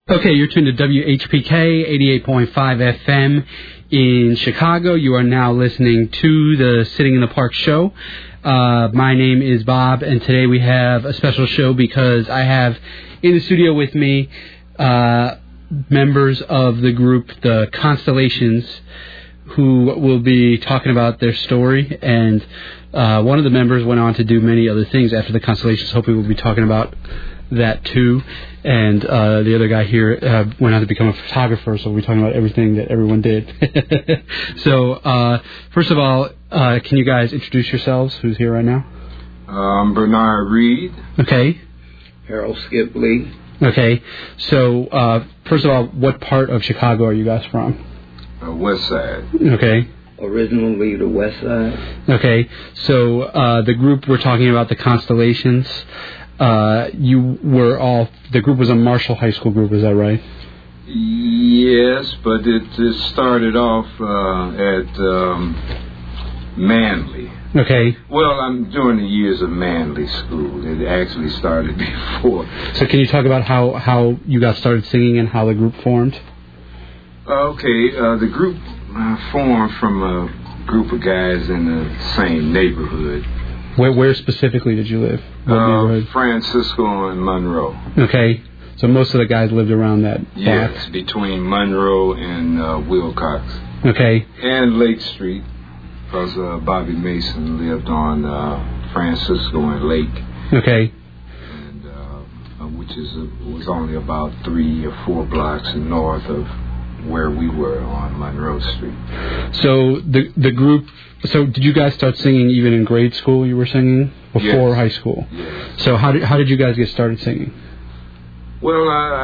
Okay, you're tuned to WHPK 88.5 FM in Chicago. You are now listening to the Sitting in the Park show. My name is Bob, and today we have a special show because I have in the studio with me members of the group, the Constellations, who will be talking about their story. And one of the members went on to do many other things after the Constellations. Hopefully we'll be talking about that too. And the other guy here went on to become a photographer, so we'll be talking about everything that everyone did. So, first of all, can you guys introduce yourselves? Who's here right now? I'm Bernard Reed. Okay. Harold Skipley. Okay. So, first of all, what part of Chicago are you guys from? West Side. Okay. Originally the West Side. Okay. So, the group we're talking about, the Constellations, the group was a Marshall High School group, is that right? Yes, but it started off at Manly. Okay. Well, I'm during the years of Manly School. It actually started before. So can you talk about how you got started singing and how the group formed? Okay, the group formed from a group of guys in the same neighborhood. Where specifically did you live? What neighborhood? Francisco and Monroe. Okay. So most of the guys lived around that block? Yes, between Monroe and Wilcox. Okay. And Lake Street, because Bobby Mason lived on Francisco and Lake. Okay. And which was only about 3 or 4 blocks north of where we were on Monroe Street. So the group. So did you guys start singing even in grade school? You were singing before high school. Yes. So how did you guys get started singing? Well,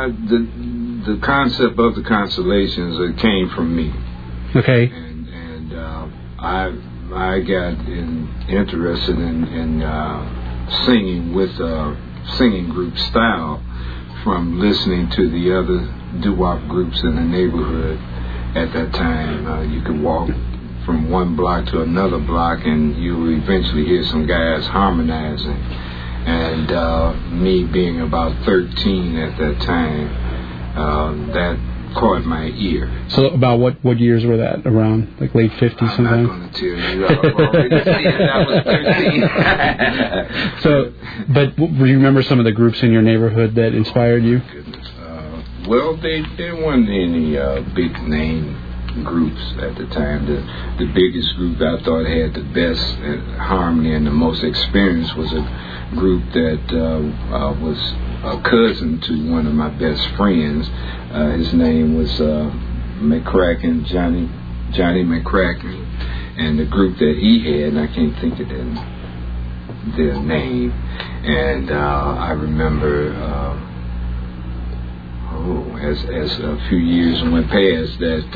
the concept of the Constellations came from me. Okay. And I got interested in singing with singing group style from listening to the other doo-wop groups in the neighborhood. At that time, you could walk from one block to another block, and you would eventually hear some guys harmonizing. And me being about 13 at that time, that caught my ear. So about what years were that? Around like late 50s sometime? I'm not going to tell you. I've already seen I was 13. So, but do you remember some of the groups in your neighborhood that inspired you? Goodness. Well, there weren't any big name groups at the time. The biggest group I thought had the best harmony and the most experience was a group that was a cousin to one of my best friends. His name was McCracken, Johnny McCracken, and the group that he had, and I can't think of their name. And I remember as a few years went past that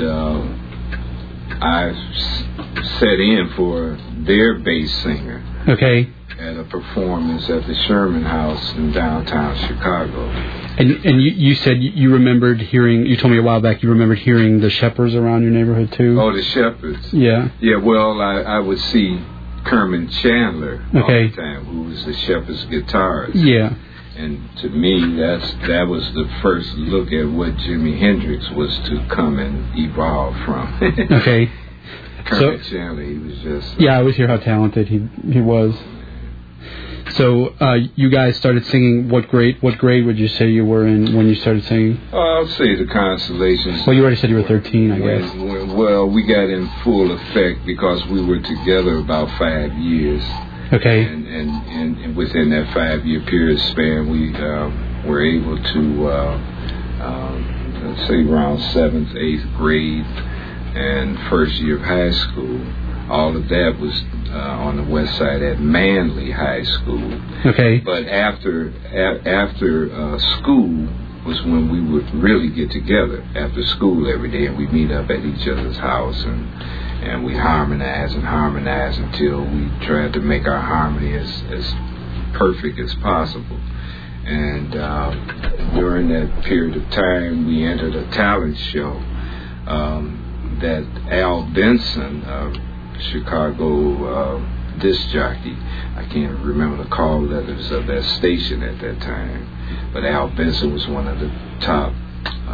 I sat in for their bass singer. Okay. At a performance at the Sherman House in downtown Chicago. And you said you remembered hearing, you told me a while back, you remembered hearing the Shepherds around your neighborhood too? Oh, the Shepherds. Yeah. Yeah, well, I would see Kerman Chandler all the time, who was the Shepherds guitarist. Yeah. And to me, that was the first look at what Jimi Hendrix was to come and evolve from. Okay. Kermit Chandler, he was just... yeah, I always hear how talented he was. So you guys started singing. What grade would you say you were in when you started singing? I'll say the Constellations. Well, you already said you were 13, I guess. Well, we got in full effect because we were together about 5 years. Okay. And within that 5-year period span, we were able to, let's say, around 7th, 8th grade and first year of high school. All of that was on the west side at Manly High School. Okay. But after school was when we would really get together after school every day, and we'd meet up at each other's house and we'd harmonize until we tried to make our harmony as perfect as possible. And during that period of time, we entered a talent show that Al Benson, Chicago disc jockey, I can't remember the call letters of that station at that time, but Al Benson was one of the top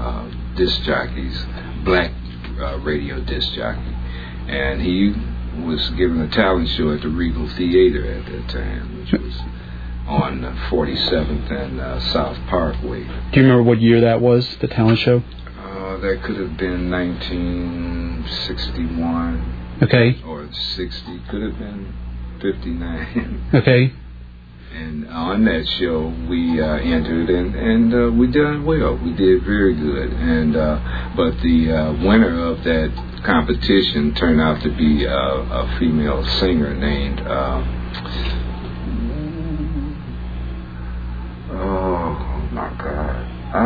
disc jockeys, black radio disc jockey, and he was given a talent show at the Regal Theater at that time, which was on 47th and South Parkway. Do you remember what year that was, the talent show? That could have been 1961. Okay. Or 60. Could have been 59. Okay. And on that show, we entered, and we did well. We did very good. And but the winner of that competition turned out to be a female singer named... oh, my God.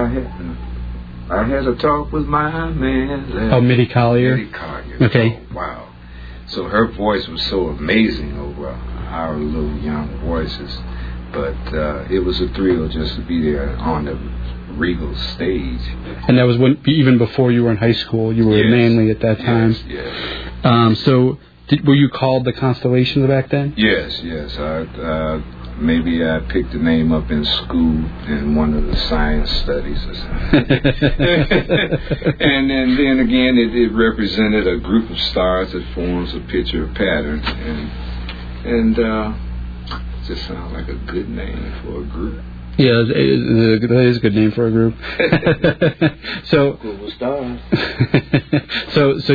I had a talk with my man. Oh, Mitty Collier? Mitty Collier. Okay. Oh, wow. So her voice was so amazing over our little young voices. But it was a thrill just to be there on the Regal stage. And that was even before you were in high school. You were in Manly at that time. Yes. So were you called the Constellations back then? Yes. Maybe I picked the name up in school in one of the science studies or something. and then again, it represented a group of stars that forms a picture of pattern. And just sounds like a good name for a group. Yeah, that is a good name for a group. So, so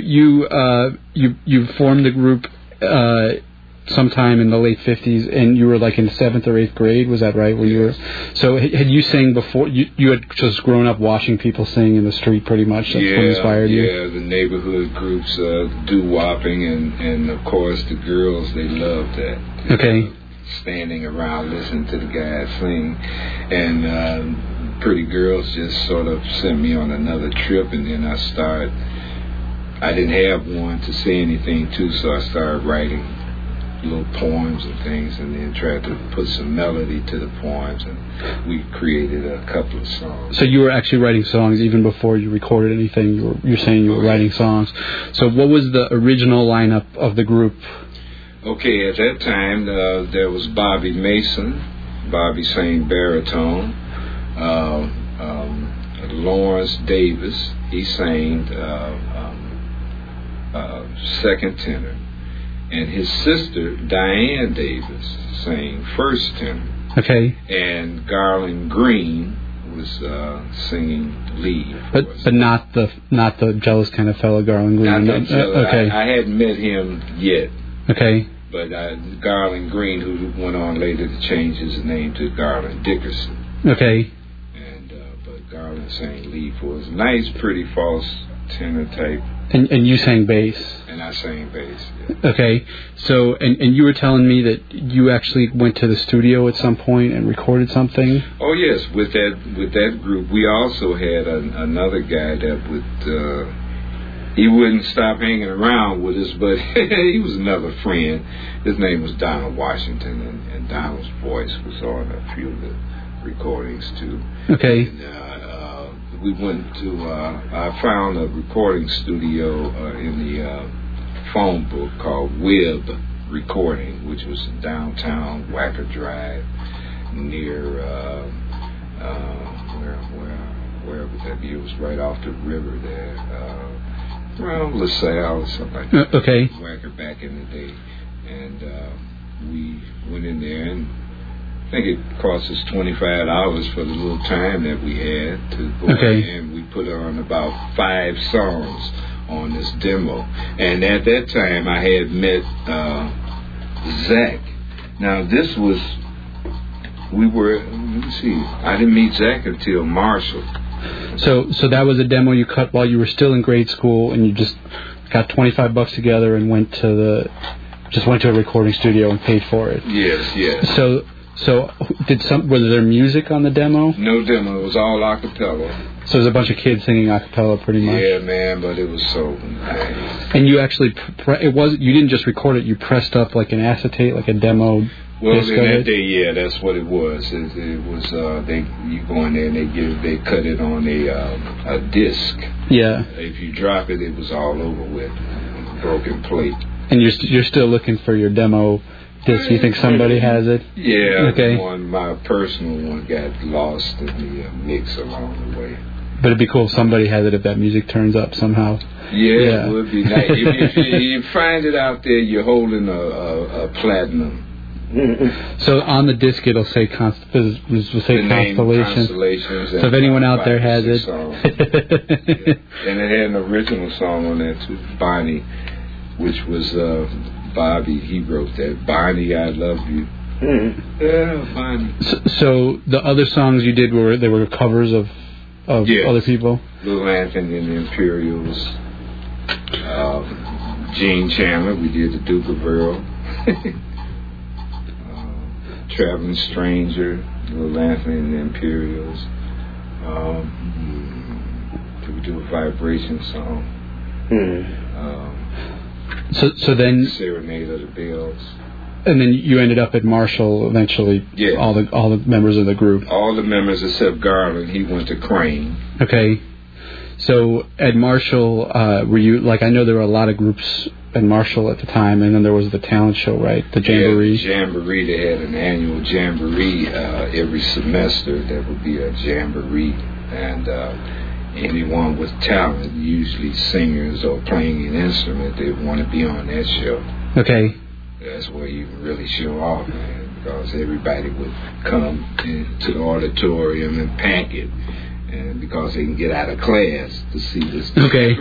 you formed the group sometime in the late 50s, and you were like in 7th or 8th grade. Was that right? Where you were? So had you sang before? You had just grown up watching people sing in the street, pretty much. That's what inspired you. Yeah, the neighborhood groups, doo-wopping, and of course the girls, they loved that. Okay. Standing around listening to the guys sing, and pretty girls just sort of sent me on another trip, and then I didn't have one to say anything to, so I started writing little poems and things, and then tried to put some melody to the poems, and we created a couple of songs. So you were actually writing songs even before you recorded anything. You're saying you were writing songs. So what was the original lineup of the group? Okay, at that time, there was Bobby Mason. Bobby sang baritone. Lawrence Davis, he sang second tenor. And his sister, Diane Davis, sang first tenor. Okay. And Garland Green was singing lead. But not the jealous kind of fellow, Garland Green. Not jealous. Okay. I hadn't met him yet. Okay. But Garland Green, who went on later to change his name to Garland Dickerson. Okay. And but Garland sang lead for us. Nice, pretty false tenor type. And you sang bass. And I sang bass. Yeah. Okay. So and you were telling me that you actually went to the studio at some point and recorded something. Oh yes, with that group, we also had another guy that would. He wouldn't stop hanging around with us, but he was another friend. His name was Donald Washington, and Donald's voice was on a few of the recordings too. Okay. And, we went to. I found a recording studio in the phone book called Webb Recording, which was in downtown Wacker Drive, near where would that be? It was right off the river there. Around LaSalle or something like that. Okay. Wacker back in the day. And we went in there, and I think it cost us $25 for the little time that we had to go in, and we put on about 5 songs on this demo. And at that time, I had met Zach. Now, this was, let me see, I didn't meet Zach until Marshall. So that was a demo you cut while you were still in grade school, and you just got $25 together and went to a recording studio and paid for it. Yes. So was there music on the demo? No demo. It was all a cappella. So there's a bunch of kids singing a cappella, pretty much. Yeah, man, but it was so nice. And you actually you didn't just record it. You pressed up like an acetate, like a demo. Well, in that day, yeah, that's what it was. It was you go in there and they cut it on a disc. Yeah. If you drop it, it was all over with, broken plate. And you're still looking for your demo disc. You think somebody has it? Yeah. Okay. My personal one got lost in the mix along the way. But it'd be cool if somebody has it if that music turns up somehow. Yeah, it would be nice. if you find it out there, you're holding a platinum. So on the disc it'll say Constellations. Constellations. So if anyone out there has it. And it had an original song on there too, Bonnie, which was Bobby. He wrote that. Bonnie, I love you. Yeah, Bonnie. So the other songs you did were covers of other people? Little Anthony and the Imperials. Gene Chandler, we did the Duke of Earl. Traveling Stranger, Little Anthony and the Imperials. Did we do a Vibration song? So then Serenade of the Bells. And then you ended up at Marshall eventually. Yeah. All the members of the group. All the members except Garland. He went to Crane. Okay. So at Marshall, were you like? I know there were a lot of groups at Marshall at the time, and then there was the talent show, right? The Jamboree. Yeah, Jamboree. They had an annual Jamboree every semester. There would be a Jamboree, and anyone with talent, usually singers or playing an instrument, they want to be on that show. Okay. That's where you really show off, man, because everybody would come to the auditorium and pack it, and because they can get out of class to see this. Okay.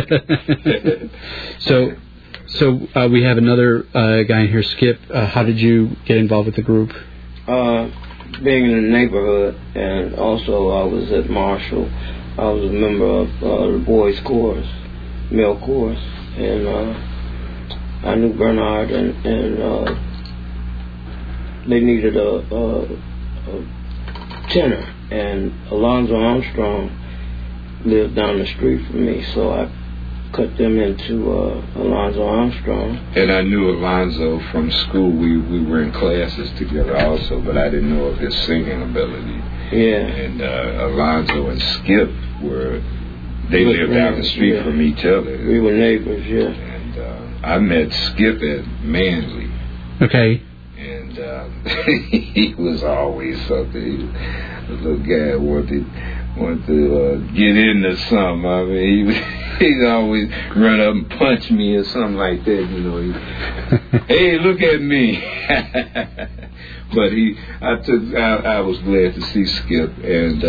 So we have another guy in here, Skip. How did you get involved with the group? Being in the neighborhood, and also I was at Marshall. I was a member of the boys' chorus, male chorus, and I knew Bernard, and they needed a tenor, and Alonzo Armstrong lived down the street from me, so I cut them into Alonzo Armstrong. And I knew Alonzo from school. We were in classes together also, but I didn't know of his singing ability. Yeah. And Alonzo and Skip they lived down the street from each other. We were neighbors, yeah. And I met Skip at Manley. Okay. And he was always something. The little guy wanted to get into something. I mean, he'd always run up and punch me or something like that. You know, hey, look at me. But I was glad to see Skip, and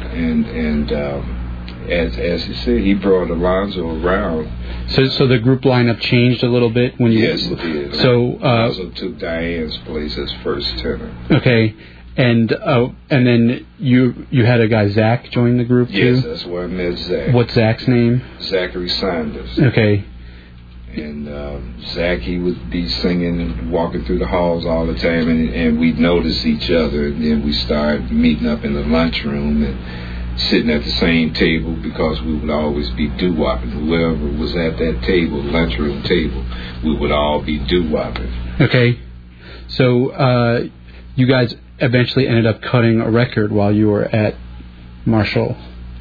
as he said, he brought Alonzo around. So the group lineup changed a little bit when you. Yes, it did. So Alonzo took Diane's place as first tenor. Okay, and then you had a guy Zach join the group too. Yes, that's where I met Zach. What's Zach's name? Zachary Saunders. Okay. And Zach, he would be singing and walking through the halls all the time, and we'd notice each other. And then we started meeting up in the lunchroom and sitting at the same table, because we would always be doo-wopping. Whoever was at that table, lunchroom table, we would all be doo-wopping. Okay. So you guys eventually ended up cutting a record while you were at Marshall.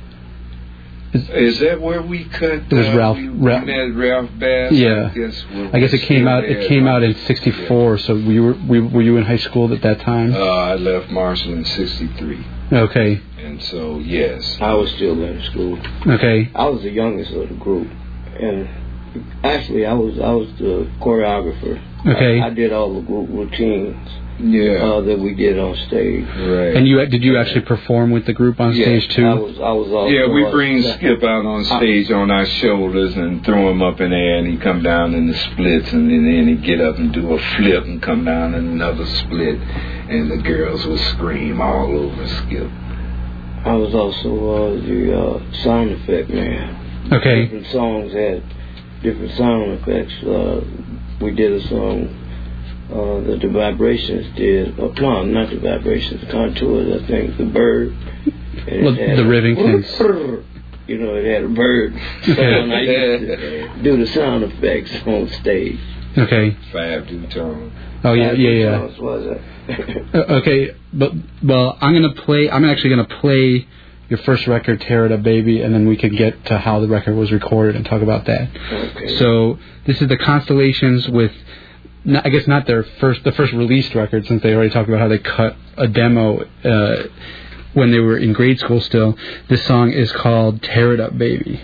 Is that where we cut? It was Ralph. We met Ralph Bass. Yeah. I guess it came out. It came out in '64. So were you in high school at that time? I left Marshall in '63. Okay. And so yes, I was still in school. Okay. I was the youngest of the group, and actually I was the choreographer. Okay. I did all the group routines. Yeah. That we did on stage. Right. And did you actually perform with the group on stage too? I was also. Yeah, we bring Skip out on stage on our shoulders and throw him up in the air, and he come down in the splits, and then he'd get up and do a flip and come down in another split, and the girls would scream all over Skip. I was also the sound effect man. Okay. Different songs had different sound effects. We did a song that the Vibrations did. No, not the Vibrations, the Contours, I think. The Bird. Well, the Rivingtons. You know, it had a bird. So when I used to do the sound effects on stage. Okay. 5-2-tone. Oh yeah. Songs was it? Okay, well, I'm actually gonna play your first record, Tear It Up Baby, and then we can get to how the record was recorded and talk about that. Okay. So this is the Constellations with, I guess not the first released record, since they already talked about how they cut a demo when they were in grade school still. This song is called Tear It Up, Baby.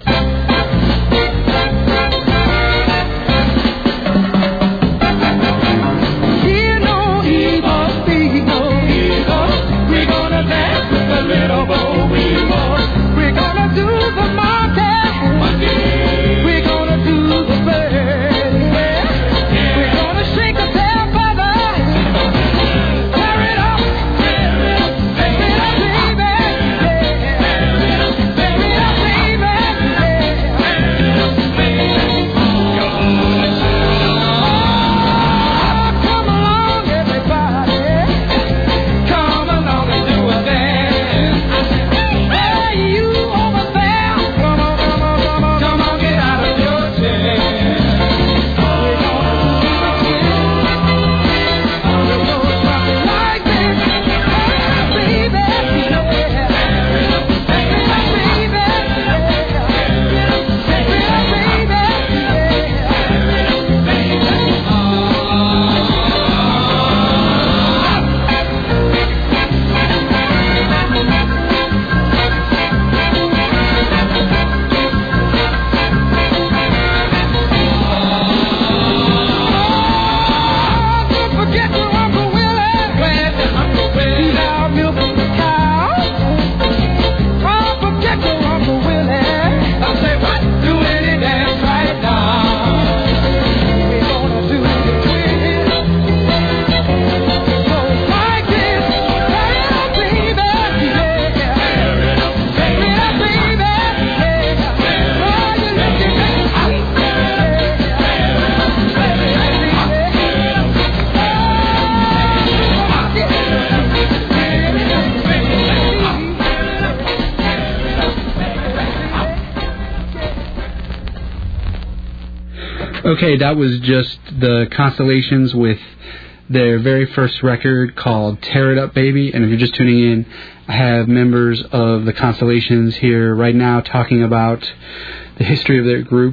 Okay, that was just the Constellations with their very first record called Tear It Up, Baby. And if you're just tuning in, I have members of the Constellations here right now talking about the history of their group.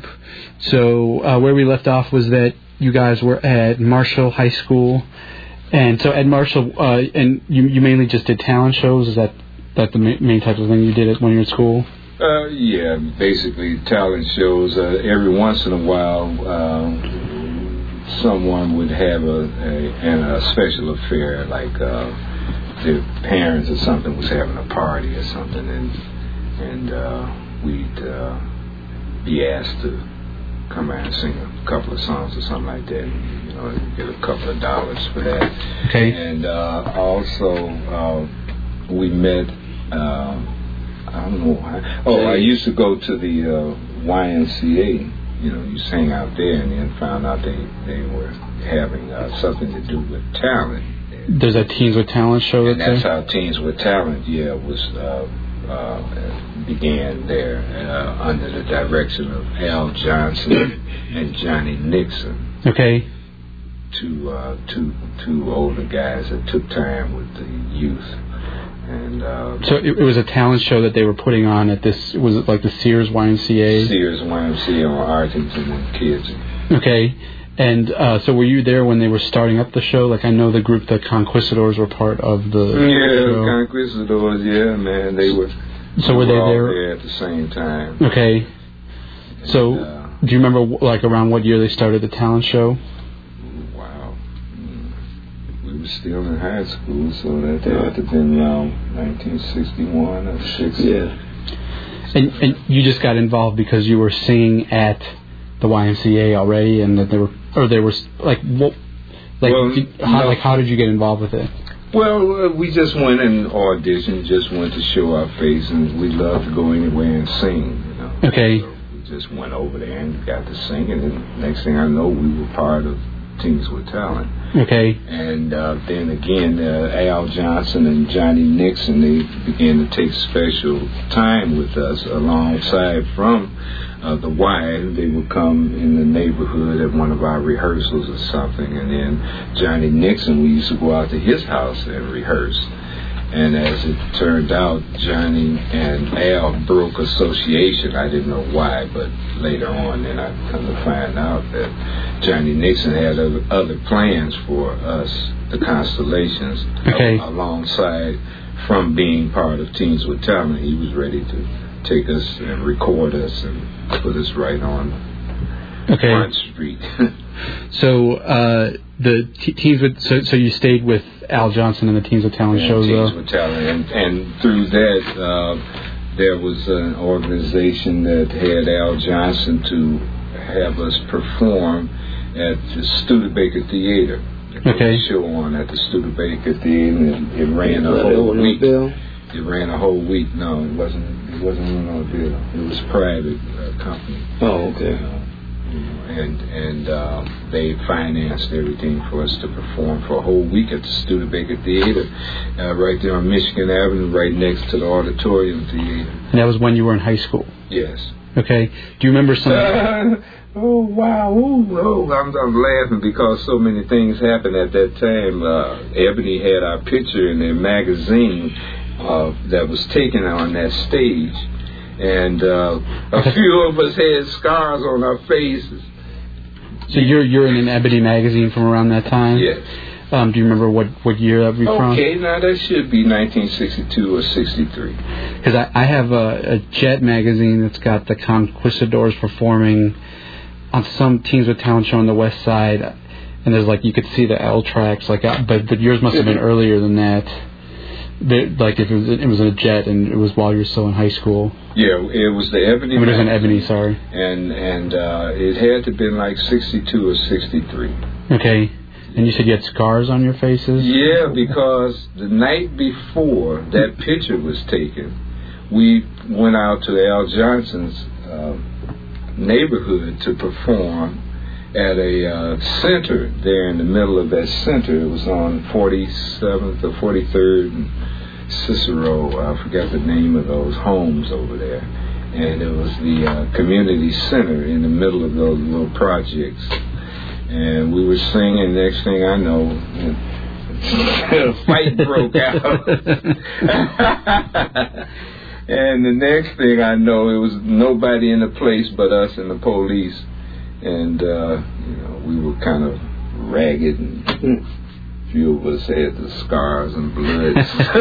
So where we left off was that you guys were at Marshall High School. And so at Marshall, and you mainly just did talent shows? Is that the main type of thing you did when you were at school? Yeah, basically talent shows. Every once in a while, someone would have a special affair, like their parents or something was having a party or something, and we'd be asked to come out and sing a couple of songs or something like that. You know, get a couple of dollars for that. Okay. And also we met. I don't know. I used to go to the YMCA. You know, you sang out there, and then found out they were having something to do with talent. There's a Teens with Talent show. And that's how Teens with Talent, was began there under the direction of Al Johnson and Johnny Nixon. Okay. Two older guys that took time with the youth. And so it was a talent show that they were putting on at this. Was it like the Sears YMCA? Sears YMCA on Arlington and Kids. Okay, and so were you there when they were starting up the show? Like I know the group, the Conquistadors, were part of the show. Conquistadors. Yeah, man, they were. So were they there at the same time? Okay. So do you remember like around what year they started the talent show? We were still in high school, so that had to have been around 1961 or 60. Yeah. And you just got involved because you were singing at the YMCA already, and that how did you get involved with it? Well, we just went and auditioned, just went to show our face, and we loved to go anywhere and sing. You know? Okay. So we just went over there and got to sing, and then next thing I know, we were part of Teens with Talent. Okay. And then again, Al Johnson and Johnny Nixon, they began to take special time with us alongside from the Y. They would come in the neighborhood at one of our rehearsals or something. And then Johnny Nixon, we used to go out to his house and rehearse. And as it turned out, Johnny and Al broke association. I didn't know why, but later on, then I come to find out that Johnny Nixon had other plans for us, the Constellations, okay, alongside from being part of Teens with Talent, he was ready to take us and record us and put us right on Front Street. So the Teens with so you stayed with Al Johnson and the Teens with Talent shows, Teens with Talent, and through that there was an organization that had Al Johnson to have us perform at the Studebaker Theater. Okay. Show on at the Studebaker Theater, and it ran a whole week. It ran a whole week. No, it wasn't on a bill. It was a private company. Oh, okay. And they financed everything for us to perform for a whole week at the Studebaker Theater, right there on Michigan Avenue, right next to the Auditorium Theater. And that was when you were in high school? Yes. Okay. Do you remember some... Oh, wow. I'm laughing because so many things happened at that time. Ebony had our picture in their magazine that was taken on that stage. And a few of us had scars on our faces. So you're in an Ebony magazine from around that time? Yes. Do you remember what year that would be from? Okay, now that should be 1962 or 63. Because I have a Jet magazine that's got the Conquistadors performing on some Teens with Talent show on the West Side, and there's like you could see the L tracks, like, but yours must have been earlier than that. Like if it was in a Jet, and it was while you were still in high school. Yeah, it was the Ebony. It was an Ebony, sorry. And it had to have been like 62 or 63. Okay. And you said you had scars on your faces? Yeah, because the night before that picture was taken, we went out to Al Johnson's neighborhood to perform at a center there in the middle of that center. It was on 47th or 43rd and Cicero. I forgot the name of those homes over there. And it was the community center in the middle of those little projects. And we were singing. Next thing I know, a fight broke out. And the next thing I know, it was nobody in the place but us and the police. And, we were kind of ragged, and a few of us had the scars and blood.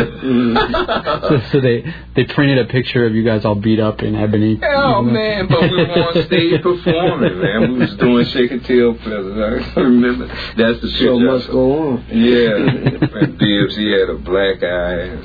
So they printed a picture of you guys all beat up in Ebony. Oh, man, but we were on stage performing, man. We was doing Shake and Tail Pleasant. I remember. That's the show must go on. Yeah. And Bibbs, he had a black eye.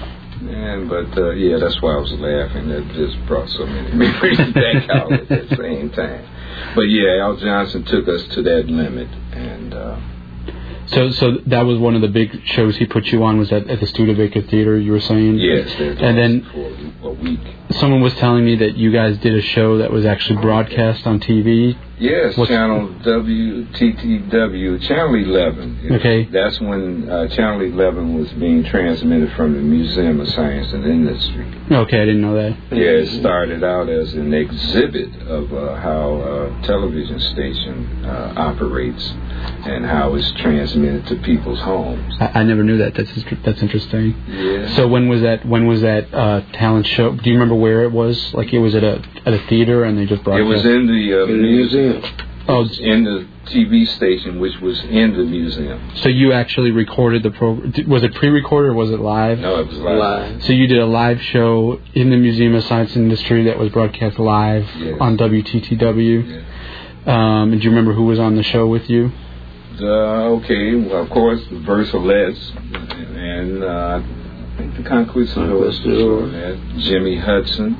But that's why I was laughing. That just brought so many memories back out at the same time. But yeah, Al Johnson took us to that limit, and so that was one of the big shows he put you on. Was at the Studebaker Theater? You were saying? Yes. And then for a week. Someone was telling me that you guys did a show that was actually broadcast on TV. Yes, Channel WTTW, Channel 11. Okay. That's when Channel 11 was being transmitted from the Museum of Science and Industry. Okay, I didn't know that. Yeah, it started out as an exhibit of how a television station operates and how it's transmitted to people's homes. I never knew that. That's interesting. Yeah. So when was that talent show? Do you remember where it was? Like it was at a theater and they just broadcast? It was in the museum. Oh, in the TV station, which was in the museum. So you actually recorded the program? Was it pre-recorded or was it live? No, it was live. So you did a live show in the Museum of Science and Industry that was broadcast live on WTTW. Yes. And do you remember who was on the show with you? Well, of course, the Versalettes and I think the Conquistadors were there. Jimmy Hudson.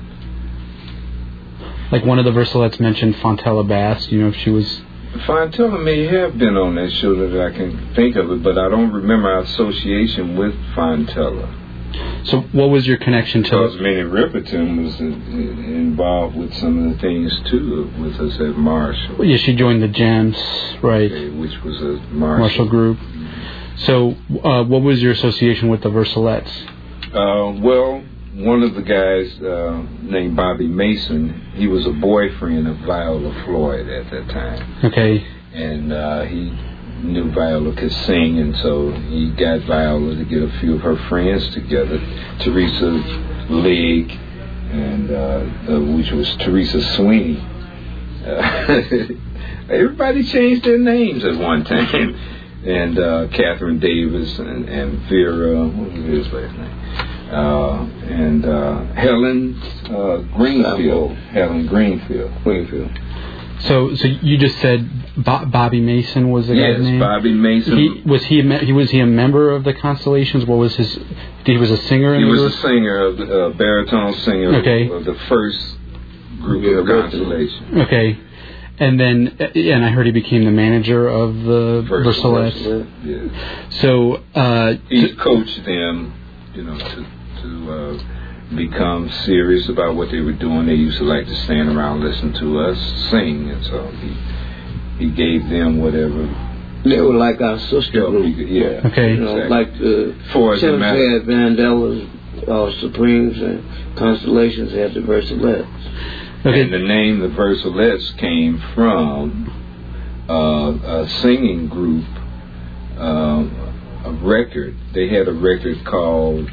Like one of the Versalettes mentioned Fontella Bass. Do you know if she was... Fontella may have been on that show that I can think of it, but I don't remember our association with Fontella. So what was your connection to... Because Minnie Riperton was involved with some of the things, too, with us at Marshall. Well, yeah, she joined the Jams, right. Okay, which was a Marshall group. So what was your association with the Versalettes? Well, one of the guys named Bobby Mason, he was a boyfriend of Viola Floyd at that time. Okay. And he knew Viola could sing, and so he got Viola to get a few of her friends together. Teresa Legg, and which was Teresa Sweeney. Everybody changed their names at one time. and Catherine Davis and Vera, what was his last name? And Helen Greenfield. Helen Greenfield. So you just said Bobby Mason was the guy's name? Yes, Bobby Mason. Was he a member of the Constellations? What was his? He was a singer. He was a singer of the baritone singer of the first group of Constellations. Okay, and then I heard he became the manager of the Versalettes. Yeah. So he coached them, to become serious about what they were doing. They used to like to stand around and listen to us sing, and so he gave them whatever. They were like our sister group. Yeah. Okay. Exactly. Like the Tennessee had Vandellas, Supremes, and Constellations had the Versalettes. Okay. And the name the Versalettes came from a singing group, a record. They had a record called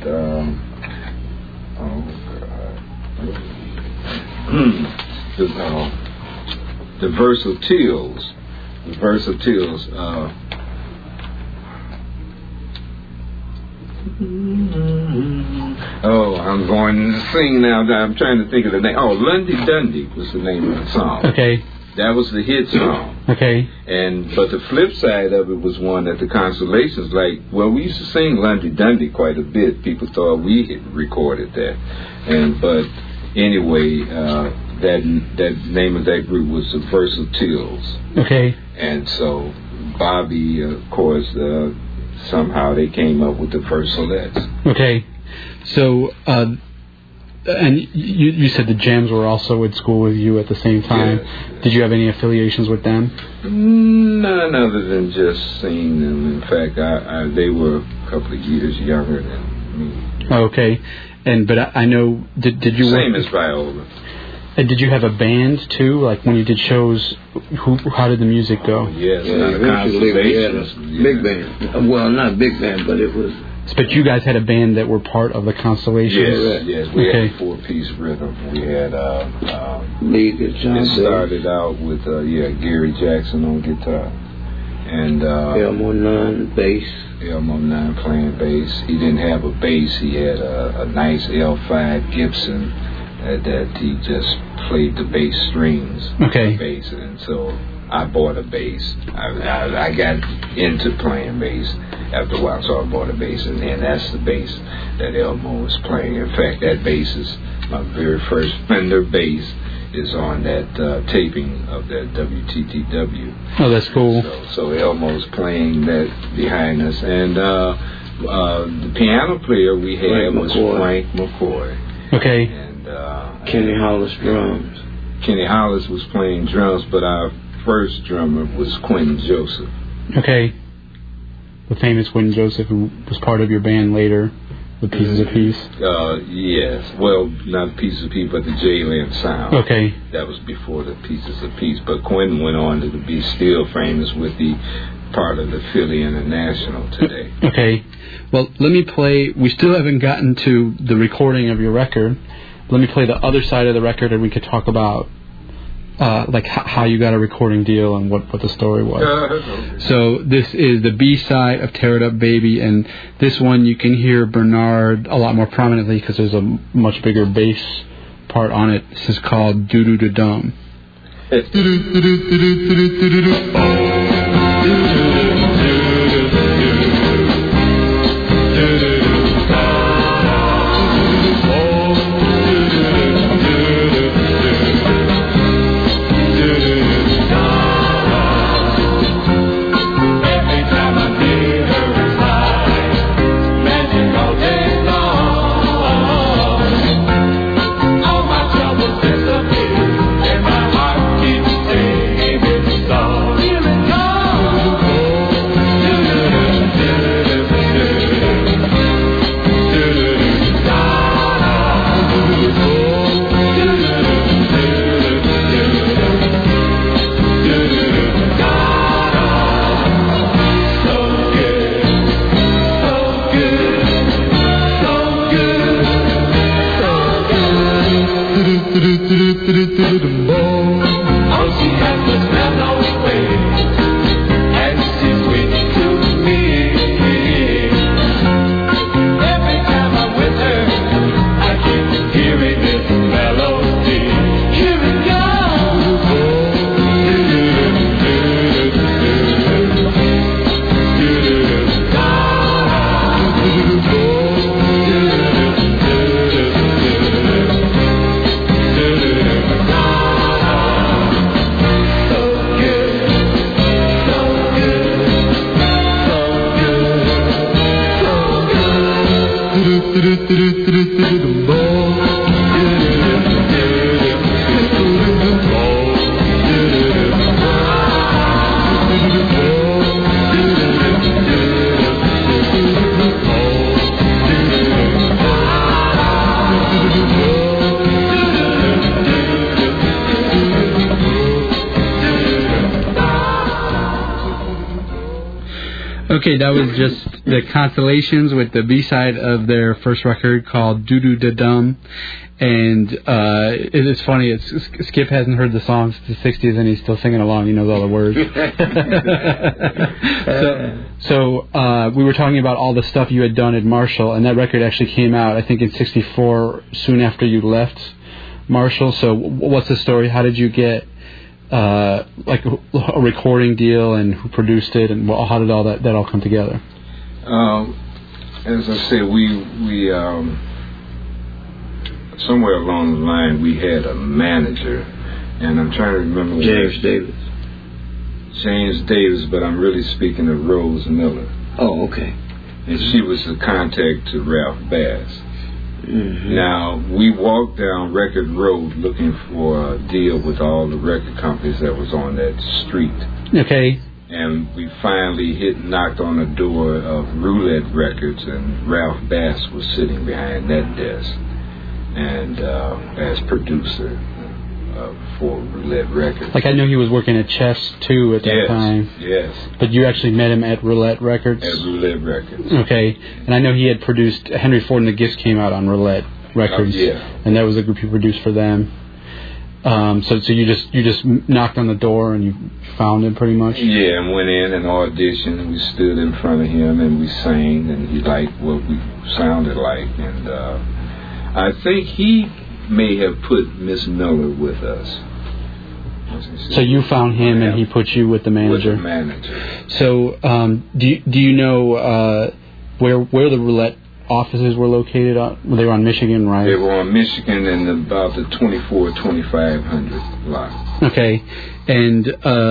the Versatiles. The Versatiles. I'm going to sing now. I'm trying to think of the name. Lundy Dundee was the name of the song. Okay. That was the hit song. Okay. But the flip side of it was one that the Constellations we used to sing Lundy Dundee quite a bit. People thought we had recorded that. But anyway, that name of that group was the Versatiles. Okay. And so Bobby, of course, somehow they came up with the Versalettes. Okay. So, and you said the Jams were also at school with you at the same time. Yes. Did you have any affiliations with them? None other than just seeing them. In fact, they were a couple of years younger than me. Okay. But I know, did you same as Viola. And did you have a band too? Like when you did shows, how did the music go? Yes, eventually we had a big band. Well, not big band, but it was. But you guys had a band that were part of the Constellations. Yes. We had a 4-piece rhythm. We had lead guitar. It started out with Gary Jackson on guitar, and Elmo 9 bass. Elmo 9 playing bass. He didn't have a bass. He had a nice L5 Gibson that he just played the bass strings. Okay. The bass, and so I bought a bass. I got into playing bass after a while, so I bought a bass, and then that's the bass that Elmo was playing. In fact, that bass is my very first Fender bass. Is on that taping of that WTTW. Oh, that's cool. So Elmo's playing that behind us, and the piano player we had was Frank McCoy. Okay. And Kenny Hollis drums. Kenny Hollis was playing drums, but our first drummer was Quentin Joseph. Okay. The famous Quentin Joseph, who was part of your band later, the Pieces of Peace. Yes. Well, not Pieces of Peace, but the J-Land Sound. Okay. That was before the Pieces of Peace. But Quentin went on to be still famous with the part of the Philly International today. Okay. Well, let me play. We still haven't gotten to the recording of your record. Let me play the other side of the record, and we could talk about how you got a recording deal and what the story was. Okay. So this is the B-side of Tear It Up Baby, and this one you can hear Bernard a lot more prominently because there's a much bigger bass part on it. This is called Doo-Doo-Doo-Dum. Oh, she has the mellow way, and she's sweet to Okay, that was just the Constellations with the B-side of their first record called Doo Doo Da Dum. And it's funny, Skip hasn't heard the song since the 60s and he's still singing along. He knows all the words. So we were talking about all the stuff you had done at Marshall, and that record actually came out, I think, in 64, soon after you left Marshall. So what's the story? How did you get like a recording deal, and who produced it, and how did all that all come together? As I said, we somewhere along the line we had a manager, and I'm trying to remember James Davis, but I'm really speaking of Rose Miller. Oh, okay. And she was the contact to Ralph Bass. Mm-hmm. Now, we walked down Record Road looking for a deal with all the record companies that was on that street. Okay. And we finally knocked on the door of Roulette Records, and Ralph Bass was sitting behind that desk, and as producer for Roulette Records. Like, I know he was working at Chess too at that time. Yes. But you actually met him at Roulette Records? At Roulette Records. Okay. And I know he had produced Henry Ford and the Gifts came out on Roulette Records. Yeah. And that was the group you produced for them. So you just knocked on the door and you found him pretty much? Yeah, and went in and auditioned, and we stood in front of him and we sang, and he liked what we sounded like, and I think he may have put Miss Miller with us. So you found him and he put you with the manager? With the manager. So do you know where the Roulette offices were located? They were on Michigan, right? They were on Michigan and about the 2500 block. Okay. And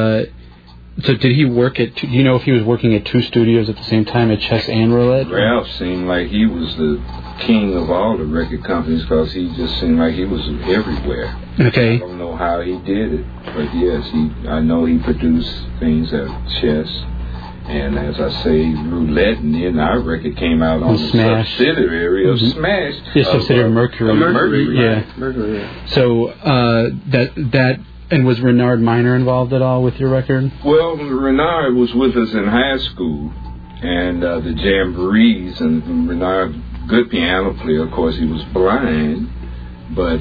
so did he work at, do you know if he was working at two studios at the same time, at Chess and Roulette? Ralph seemed like he was the king of all the record companies because he just seemed like he was everywhere. Okay. I don't know how he did it, but yes, I know he produced things at Chess. And as I say, Roulette, and then our record came out on the Smash. Subsidiary of Smash. Yes, subsidiary of Mercury. Mercury, yeah. Mercury, yeah. So that and was Renard Minor involved at all with your record? Well, Renard was with us in high school, and the jamborees, and Renard, good piano player. Of course, he was blind, but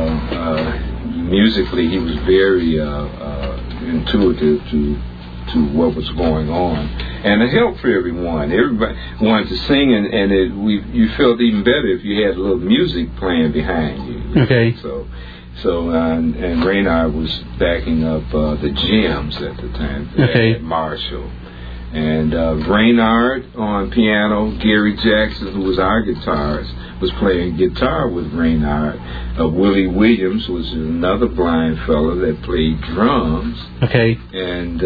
musically he was very intuitive to what was going on, and it helped for everyone. Everybody wanted to sing, and you felt even better if you had a little music playing behind you. Okay. So and Raynard was backing up the Gems at the time. Okay. At Marshall. And Raynard on piano, Gary Jackson, who was our guitarist, was playing guitar with Raynard. Willie Williams was another blind fellow that played drums. Okay. And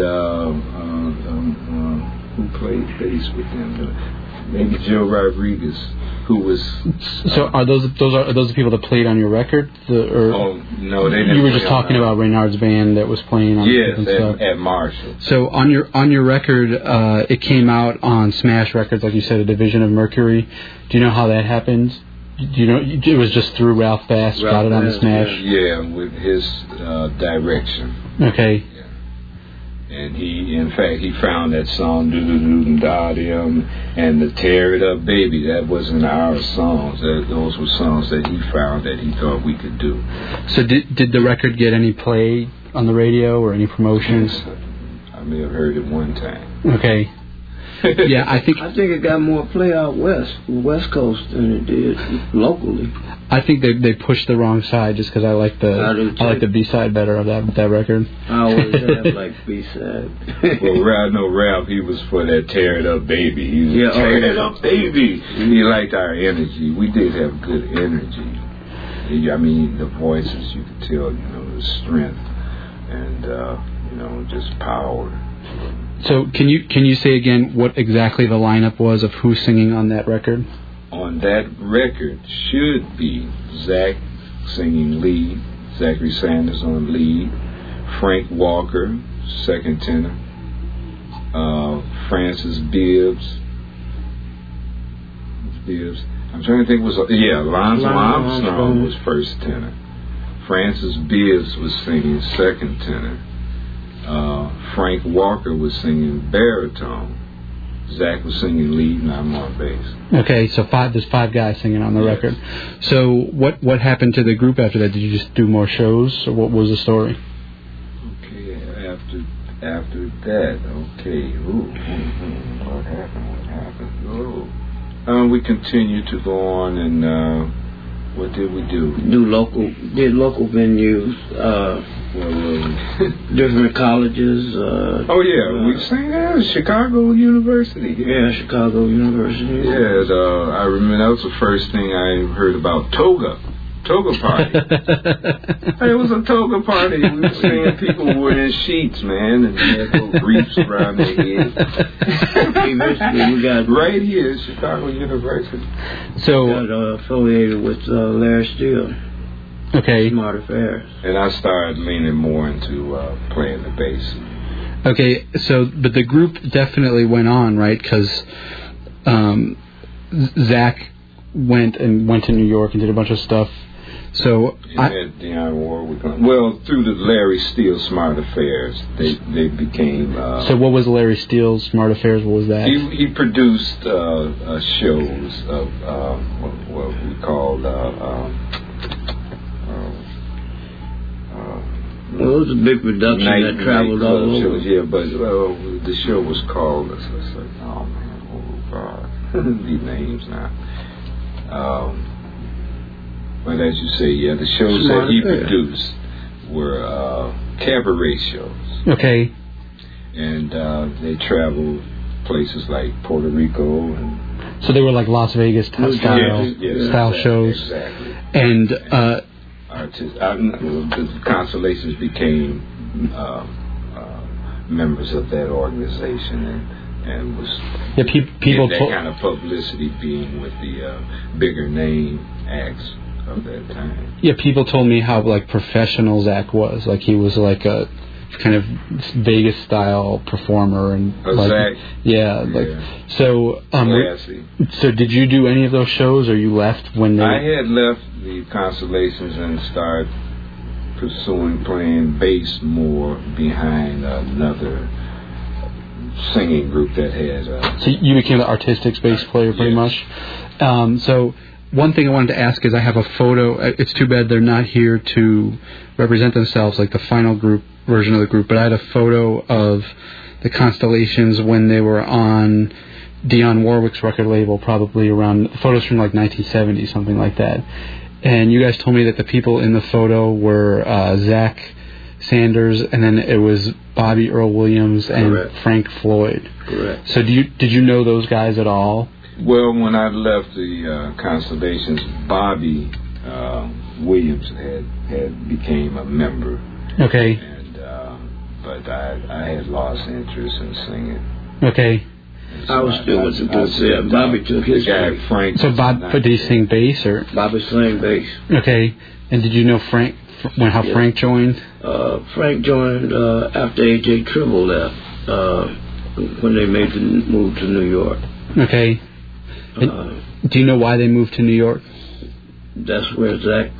who played bass with them? Maybe Joe Rodriguez, who was. So are those the people that played on your record? Oh no, they didn't. You were just talking about Raynard's band that was playing on. Yes, at Marshall. So on your record, it came out on Smash Records, like you said, a division of Mercury. Do you know how that happened? Do you know it was just through Ralph Bass got it on the Smash? Yeah, with his direction. Okay. And in fact, he found that song, Doo Doo Doo Da Dum, and the Tear It Up Baby. That wasn't our songs. Those were songs that he found that he thought we could do. So did the record get any play on the radio or any promotions? I may have heard it one time. Okay. Yeah, I think it got more play out West Coast, than it did locally. I think they pushed the wrong side just because I like the B-side better of that record. I always have liked B-side. Well, I know Ralph, he was for that Tear It Up Baby. He was Tear It Up Baby. Mm-hmm. He liked our energy. We did have good energy. I mean, the voices, you could tell, the strength and just power. So can you say again what exactly the lineup was of who's singing on that record? on that record should be Zach singing lead, Zachary Sanders on lead, Frank Walker, second tenor, Francis Bibbs. I'm trying to think. Alonzo Armstrong was first tenor. Francis Bibbs was singing second tenor. Frank Walker was singing baritone. Zach was singing lead, and I'm on bass. Okay, so there's 5 guys singing on the record. So what happened to the group after that? Did you just do more shows, or what was the story? Okay, after that, okay. What happened? We continued to go on, and what did we do? Did local venues, different colleges. We sang at Chicago University. Yeah, Chicago University. Yeah, I remember that was the first thing I heard about Toga party. It was a toga party. We were seeing people who were in sheets, man, and they had little wreaths around their heads. Eventually, we got right here at Chicago University. So we got affiliated with Larry Steele. Okay. Smart Affairs. And I started leaning more into playing the bass. Okay, so but the group definitely went on, right? Because Zach went to New York and did a bunch of stuff. So Dionne Warwick. Well, through the Larry Steele Smart Affairs, they became. So what was Larry Steele's Smart Affairs? What was that? He produced shows of what we called. Well, it was a big production that traveled all over. Shows, yeah, but the show was called. Oh God, these names now. But as you say, the shows that he produced were cabaret shows. Okay. And they traveled places like Puerto Rico. And so they were like Las Vegas style shows. Exactly. And the Constellations became members of that organization and was people that kind of publicity being with the bigger name acts of that time. Yeah, people told me how like professional Zach was. Like he was like a kind of Vegas style performer and Zach. So so did you do any of those shows, or you left when they? I had left the Constellations and started pursuing playing bass more behind another singing group that had. So you became the artistic bass player pretty much. So one thing I wanted to ask is I have a photo. It's too bad they're not here to represent themselves like the final group version of the group, but I had a photo of the Constellations when they were on Dionne Warwick's record label, probably around photos from like 1970, something like that. And you guys told me that the people in the photo were Zach Sanders, and then it was Bobby Earl Williams and Correct. Frank Floyd. Correct. So did you know those guys at all? Well, when I left the Constellations, Bobby Williams had became a member. Okay. And but I had lost interest in singing. Okay. So I was still with the group. Bobby took his guy place. Frank. So did he sing bass or? Bobby sang bass. Okay. And did you know Frank? How Frank joined? Frank joined after A.J. Tribble left when they made the move to New York. Okay. Do you know why they moved to New York? That's where Zach,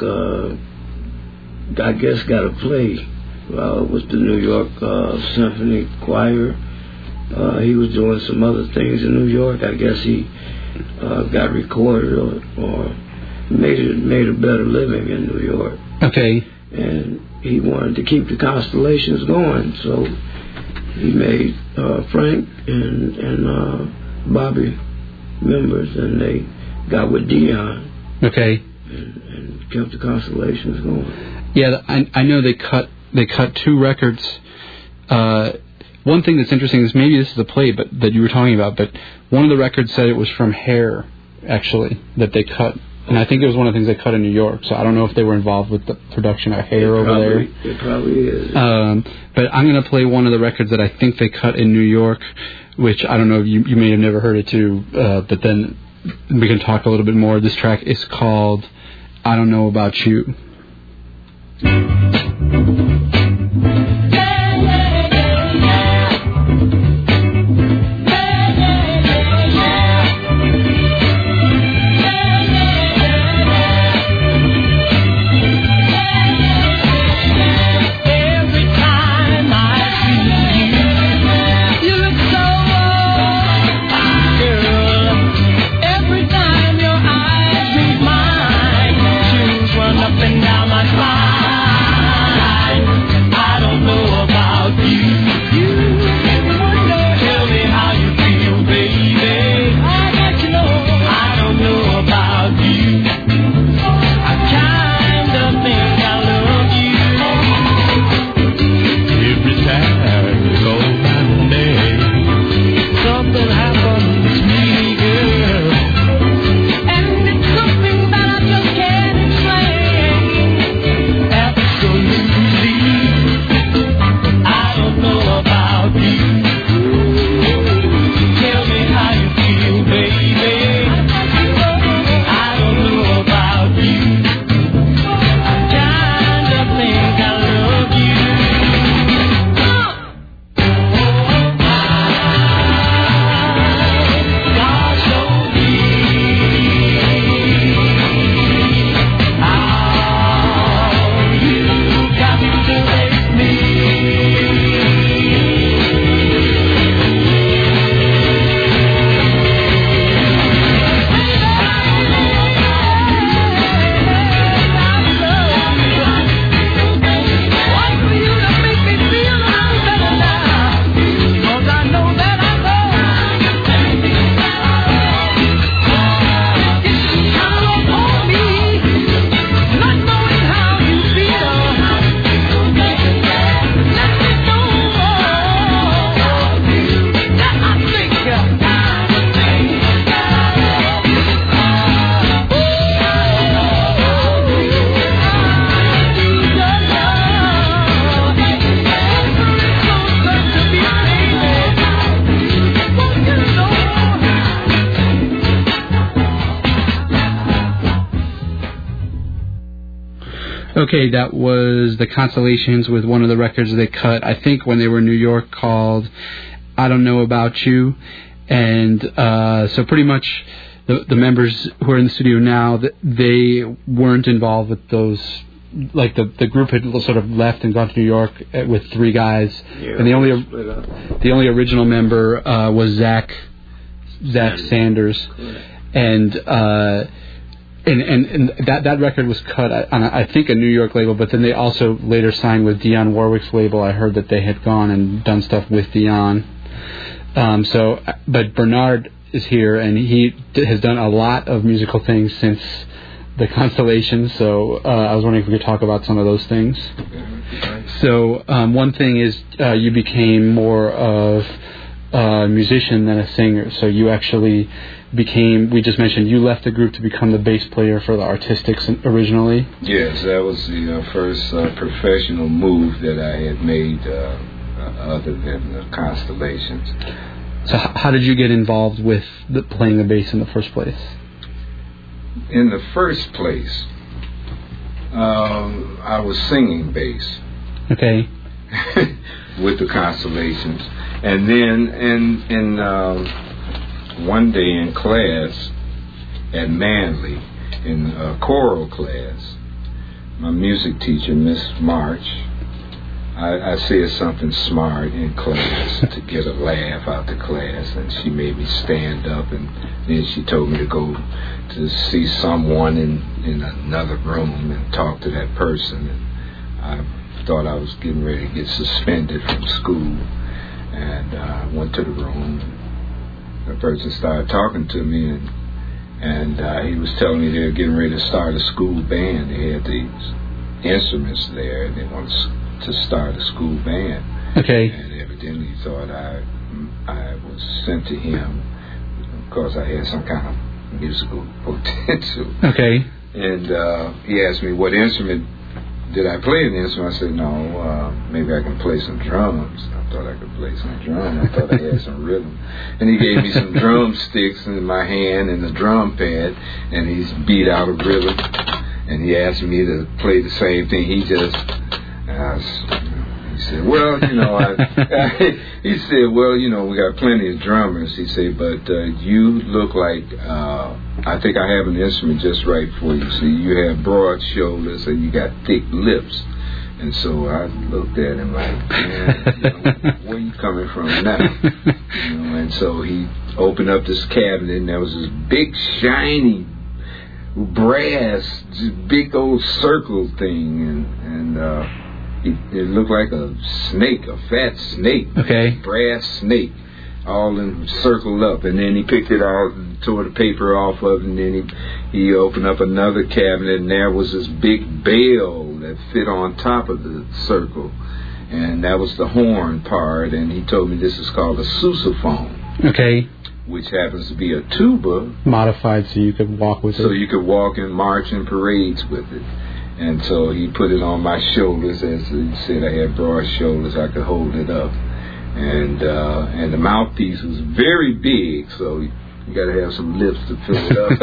I guess, got a play with the New York Symphony Choir. He was doing some other things in New York. I guess he got recorded or made a better living in New York. Okay. And he wanted to keep the Constellations going, so he made Frank and Bobby members, and they got with Dionne. Okay. And kept the Constellations going. Yeah, I know they cut 2 records. One thing that's interesting is maybe this is a play that you were talking about, but one of the records said it was from Hair, actually, that they cut. And I think it was one of the things they cut in New York, so I don't know if they were involved with the production of Hair over there. It probably is. But I'm going to play one of the records that I think they cut in New York, which I don't know if you may have never heard it too, but then we can talk a little bit more. This track is called I Don't Know About You. Okay, that was the Constellations with one of the records they cut, I think, when they were in New York, called I Don't Know About You. And so pretty much the members who are in the studio now, they weren't involved with those. Like the group had sort of left and gone to New York with three guys, and the only original member was Zach Sanders, and that record was cut on I think a New York label, but then they also later signed with Dionne Warwick's label. I heard that they had gone and done stuff with Dionne. But Bernard is here, and he has done a lot of musical things since the Constellations, so I was wondering if we could talk about some of those things. So one thing is you became more of a musician than a singer, so you actually became, we just mentioned, you left the group to become the bass player for the Artistics originally? Yes, that was the first professional move that I had made other than the Constellations. So how did you get involved with playing the bass in the first place? In the first place, I was singing bass. Okay. With the Constellations. And then in one day in class at Manly, in choral class, my music teacher, Miss March, I said something smart in class to get a laugh out the class, and she made me stand up, and then she told me to go to see someone in another room and talk to that person. And I thought I was getting ready to get suspended from school, and I went to the room. The person started talking to me, and he was telling me they were getting ready to start a school band. They had these instruments there, and they wanted to start a school band. Okay. And evidently he thought I was sent to him because I had some kind of musical potential. Okay. And he asked me what instrument did I play an instrument? I said, no, maybe I can play some drums. I thought I could play some drums. I thought I had some rhythm. And he gave me some drumsticks in my hand and the drum pad, and he's beat out a rhythm. And he asked me to play the same thing. He said, well, he said, well, we got plenty of drummers. He said, but you look like, I think I have an instrument just right for you. See, you have broad shoulders and you got thick lips. And so I looked at him like, man, where are you coming from now? And so he opened up this cabinet, and there was this big, shiny brass, just big old circle thing, and it looked like a snake, a fat snake, brass snake, all circled up. And then he picked it out and tore the paper off of it, and then he opened up another cabinet, and there was this big bell that fit on top of the circle, and that was the horn part. And he told me this is called a sousaphone. Okay. Which happens to be a tuba. Modified so you could walk with it. So you could walk and march in parades with it. And so he put it on my shoulders. As he said, I had broad shoulders. I could hold it up. And the mouthpiece was very big, so you got to have some lips to fill it up.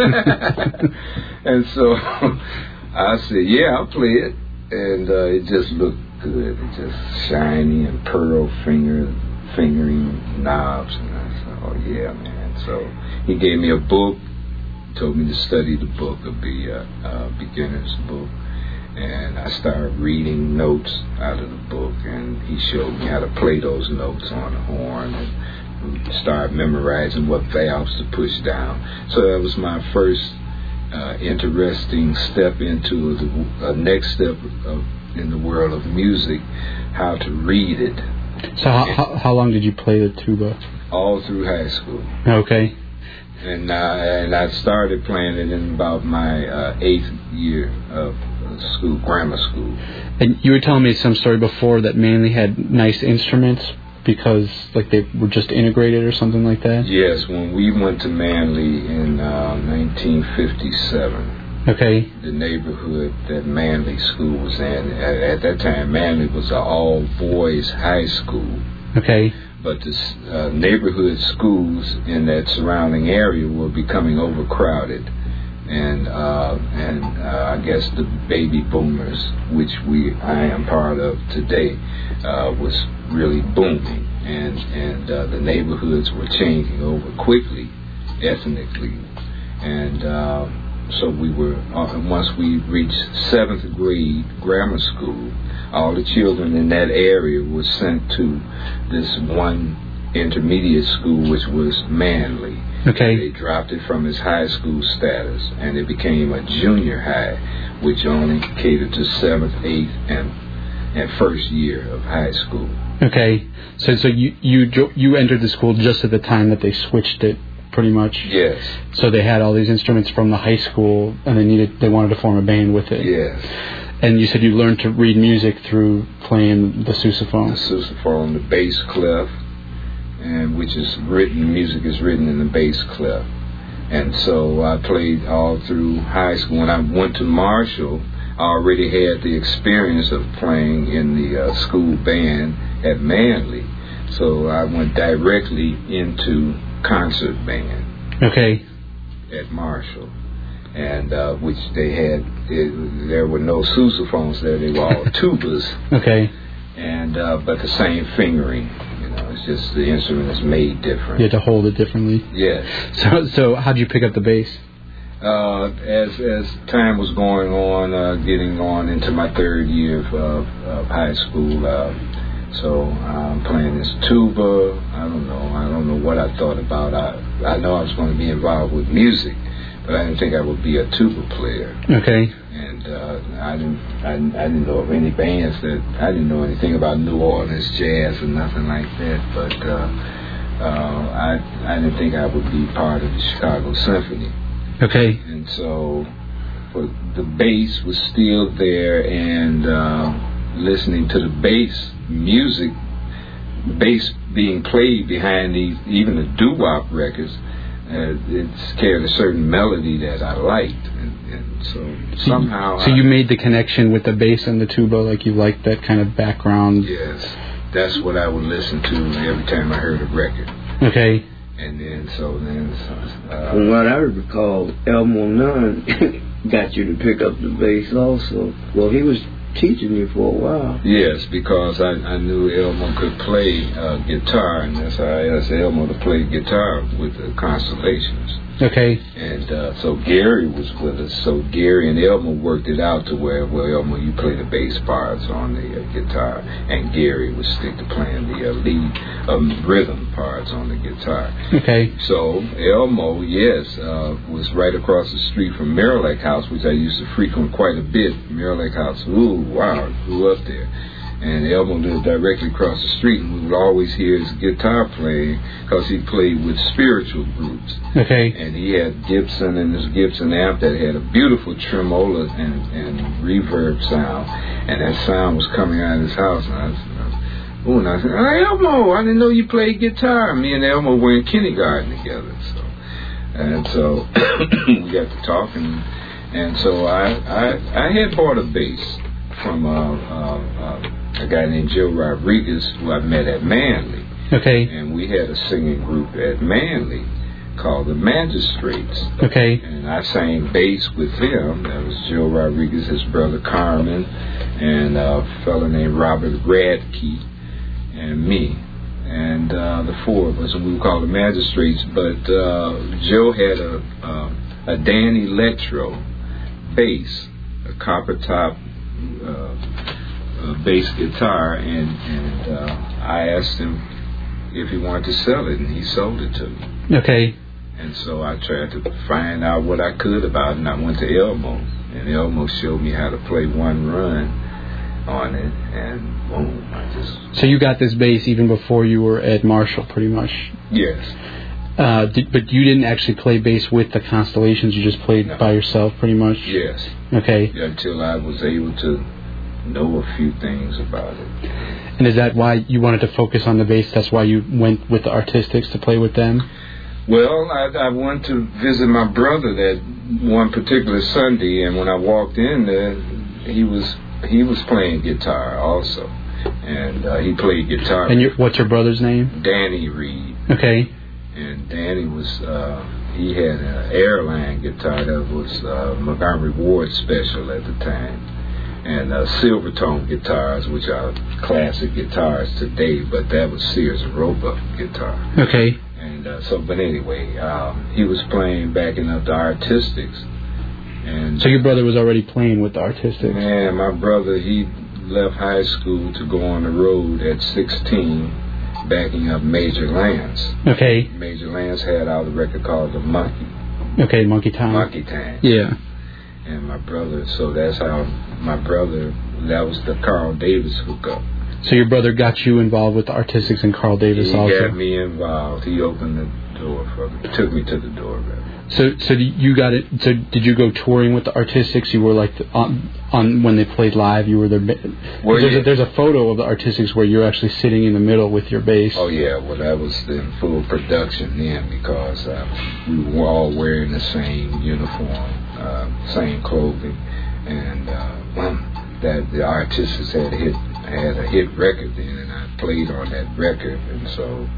And so I said, yeah, I'll play it. And it just looked good. It just shiny and pearl fingering knobs. And I said, oh, yeah, man. So he gave me a book, told me to study the book, of the beginner's book. And I started reading notes out of the book, and he showed me how to play those notes on the horn, and started memorizing what valves to push down. So that was my first interesting step into the next step in the world of music, how to read it. So how long did you play the tuba? All through high school. Okay. And I started playing it in about my 8th year of school, grammar school. And you were telling me some story before that Manly had nice instruments because like they were just integrated or something like that? Yes, when we went to Manly in 1957. Okay. The neighborhood that Manly School was in, at that time Manly was an all-boys high school. Okay. But the neighborhood schools in that surrounding area were becoming overcrowded. And I guess the baby boomers, which I am part of today, was really booming, and the neighborhoods were changing over quickly, ethnically, and so we were. Once we reached 7th grade grammar school, all the children in that area were sent to this one intermediate school, which was Manly. Okay. They dropped it from its high school status, and it became a junior high, which only catered to 7th, 8th, and first year of high school. Okay. So you entered the school just at the time that they switched it, pretty much. Yes. So they had all these instruments from the high school, and they wanted to form a band with it. Yes. And you said you learned to read music through playing the sousaphone. The sousaphone, the bass clef. And which is music is written in the bass clef. And so I played all through high school. When I went to Marshall, I already had the experience of playing in the school band at Manly. So I went directly into concert band. Okay. At Marshall. And which they had, there were no sousaphones there, they were all tubas. Okay. And but the same fingering. It's just the instrument is made different. You had to hold it differently. Yes. So how did you pick up the bass? As time was going on, getting on into my 3rd year of high school, so I'm playing this tuba. I don't know what I thought about. I know I was going to be involved with music, but I didn't think I would be a tuba player. Okay. And I didn't know of any bands I didn't know anything about New Orleans jazz or nothing like that. But I didn't think I would be part of the Chicago Symphony. Okay. And so, the bass was still there, and listening to the bass being played behind even the doo-wop records, It's carried a certain melody that I liked, and so somehow. So you made the connection with the bass and the tuba, like you liked that kind of background. Yes, that's what I would listen to every time I heard a record. Okay. And then, from what I recall, Elmo Nunn got you to pick up the bass also. Well, he was teaching you for a while. Yes, because I knew Elmo could play guitar, and that's how I asked Elmo to play guitar with the Constellations. Okay. And so Gary was with us. So Gary and Elmo worked it out to where, well, Elmo, you play the bass parts on the guitar, and Gary would stick to playing the lead rhythm parts on the guitar. Okay. So Elmo, yes, was right across the street from Mirror Lake House, which I used to frequent quite a bit. Mirror Lake House, ooh, wow, grew up there. And Elmo lived directly across the street, and we would always hear his guitar playing because he played with spiritual groups. Okay. And he had Gibson and his Gibson amp that had a beautiful tremolo and reverb sound, and that sound was coming out of his house. And I said, "Hey, Elmo, I didn't know you played guitar." Me and Elmo were in kindergarten together, so we got to talking, and so I had bought a bass from a guy named Joe Rodriguez, who I met at Manly. Okay. And we had a singing group at Manly called the Magistrates. Okay. And I sang bass with him. That was Joe Rodriguez, his brother Carmen, and a fellow named Robert Radke, and me. And the four of us, and we were called the Magistrates. But Joe had a Dan Electro bass, a copper top bass guitar, and I asked him if he wanted to sell it, and he sold it to me. Okay. And so I tried to find out what I could about it, and I went to Elmo, and Elmo showed me how to play one run on it, and boom, I just... So you got this bass even before you were at Marshall, pretty much? Yes. But you didn't actually play bass with the Constellations, you just played by yourself, pretty much? Yes. Okay. Until I was able to know a few things about it. And is that why you wanted to focus on the bass? That's why you went with the Artistics to play with them? Well, I went to visit my brother that one particular Sunday, and when I walked in there, he was playing guitar also, and he played guitar. And what's your brother's name? Danny Reed. Okay. And Danny was he had an airline guitar that was Montgomery Ward special at the time. And Silvertone guitars, which are classic guitars today, but that was Sears and Roebuck guitar. Okay. And but anyway, he was playing, backing up the Artistics. And so your brother was already playing with the Artistics? Man, my brother, he left high school to go on the road at 16, backing up Major Lance. Okay. Major Lance had out a record called The Monkey. Okay, Monkey Town. Monkey Town. Yeah. And my brother, so that's how my brother, that was the Carl Davis hookup. So your brother got you involved with the Artistics and Carl Davis also? He got me involved. He opened the door for me, took me to the door, rather. So you got it. So did you go touring with the Artistics? You were like on when they played live. You were there. Well, there's a photo of the Artistics where you're actually sitting in the middle with your bass. Oh yeah, well that was in full production then because we were all wearing the same uniform, same clothing, and that the Artistics had a hit record then, and I played on that record, and so.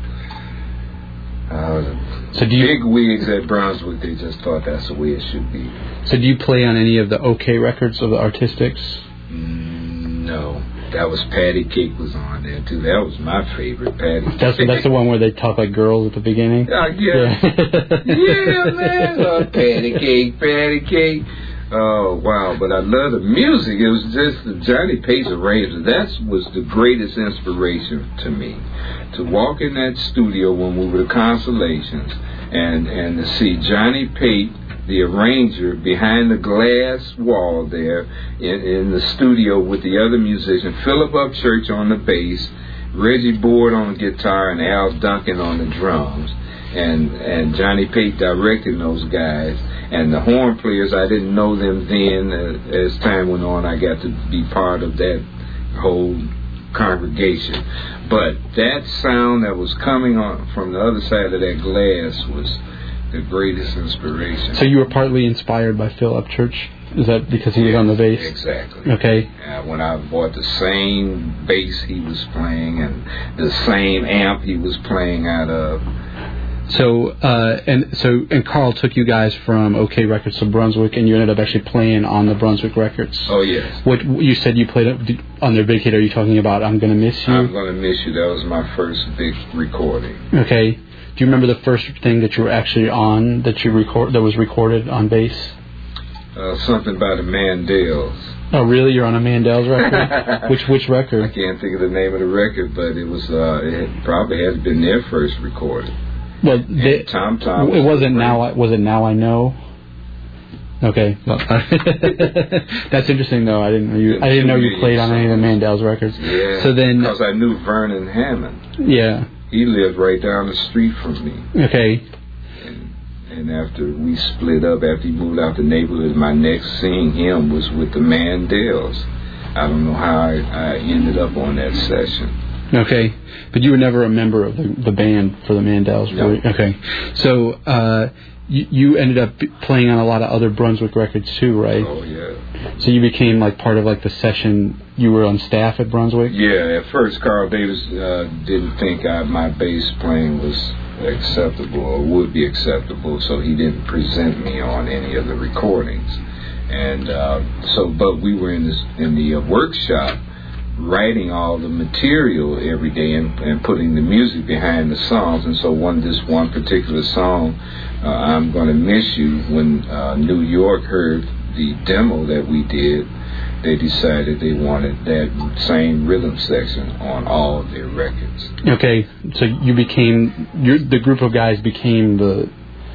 So big wigs at Brunswick, they just thought that's the way it should be. So do you play on any of the OK records of the Artistics? No. That was Patty Cake was on there, too. That was my favorite, Patty Cake. That's the one where they talk like girls at the beginning? Yeah. Yeah, man. Patty Cake. Oh, wow. But I love the music. It was just the Johnny Pace arrangement. That was the greatest inspiration to me. To walk in that studio when we were the Constellations and to see Johnny Pate, the arranger, behind the glass wall there in the studio with the other musicians, Philip Upchurch on the bass, Reggie Board on the guitar, and Al Duncan on the drums. And Johnny Pate directing those guys. And the horn players, I didn't know them then. As time went on, I got to be part of that whole congregation. But that sound that was coming on from the other side of that glass the greatest inspiration. So you were partly inspired by Phil Upchurch? Is that because he was on the bass? Exactly. Okay. When I bought the same bass he was playing and the same amp he was playing out of. So Carl took you guys from OK Records to Brunswick, and you ended up actually playing on the Brunswick records. Oh yes. What you said you played on their big hit? Are you talking about "I'm Gonna Miss You"? I'm Gonna Miss You. That was my first big recording. Okay. Do you remember the first thing that you were actually on that was recorded on bass? Something by the Mandels. Oh really? You're on a Mandels record? Which record? I can't think of the name of the record, but it was it probably had been their first recording. Well, Tom. It wasn't now. Was it Now I Know? Okay, well, that's interesting though. I didn't know you played on any of the Mandels records. Yeah. So then, because I knew Vernon Hammond. Yeah. He lived right down the street from me. Okay. And after we split up, after he moved out the neighborhood, my next seeing him was with the Mandels. I don't know how I ended up on that session. Okay, but you were never a member of the band for the Mandels. No. Okay, so you ended up playing on a lot of other Brunswick records too, right? Oh yeah. So you became like part of like the session. You were on staff at Brunswick. Yeah, at first Carl Davis didn't think my bass playing was acceptable or would be acceptable, so he didn't present me on any of the recordings. And but we were in the workshop, writing all the material every day and putting the music behind the songs. And so this one particular song, I'm Gonna Miss You, when New York heard the demo that we did, they decided they wanted that same rhythm section on all of their records. Okay, so you became the group of guys became the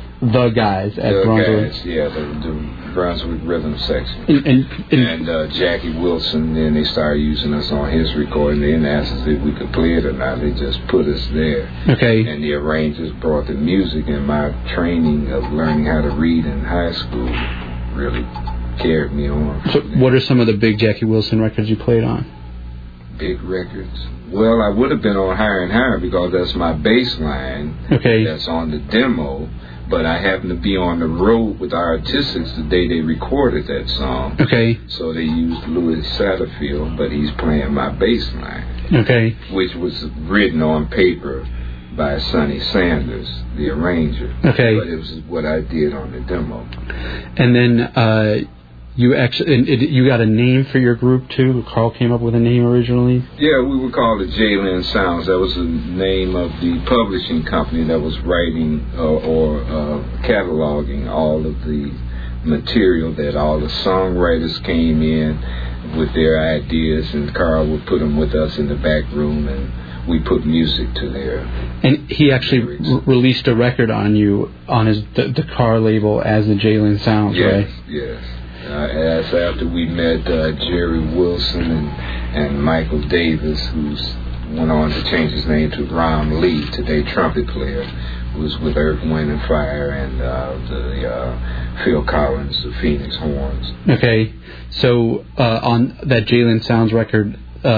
guys at Brunswick. Guys, yeah, the Brunswick rhythm section. And Jackie Wilson, then they started using us on his recording. They didn't ask us if we could play it or not. They just put us there. Okay. And the arrangers brought the music, and my training of learning how to read in high school really carried me on. So what are some of the big Jackie Wilson records you played on? Big records? Well, I would have been on Higher and Higher because that's my bass line. Okay. That's on the demo. But I happened to be on the road with Artistics the day they recorded that song. Okay. So they used Louis Satterfield, but he's playing my bass line. Okay. Which was written on paper by Sonny Sanders, the arranger. Okay. But it was what I did on the demo. And then you got a name for your group too? Carl came up with a name originally? Yeah, we were called the Jalen Sounds. That was the name of the publishing company that was writing or cataloging all of the material that all the songwriters came in with their ideas, and Carl would put them with us in the back room, and we put music to their. And he actually released a record on you on the Carr label as the Jalen Sounds, right? Yes. As after we met Jerry Wilson and Michael Davis, who's went on to change his name to Ron Lee, today trumpet player, who was with Earth, Wind and Fire, and the Phil Collins, the Phoenix Horns. Okay, so on that Jalen Sounds record,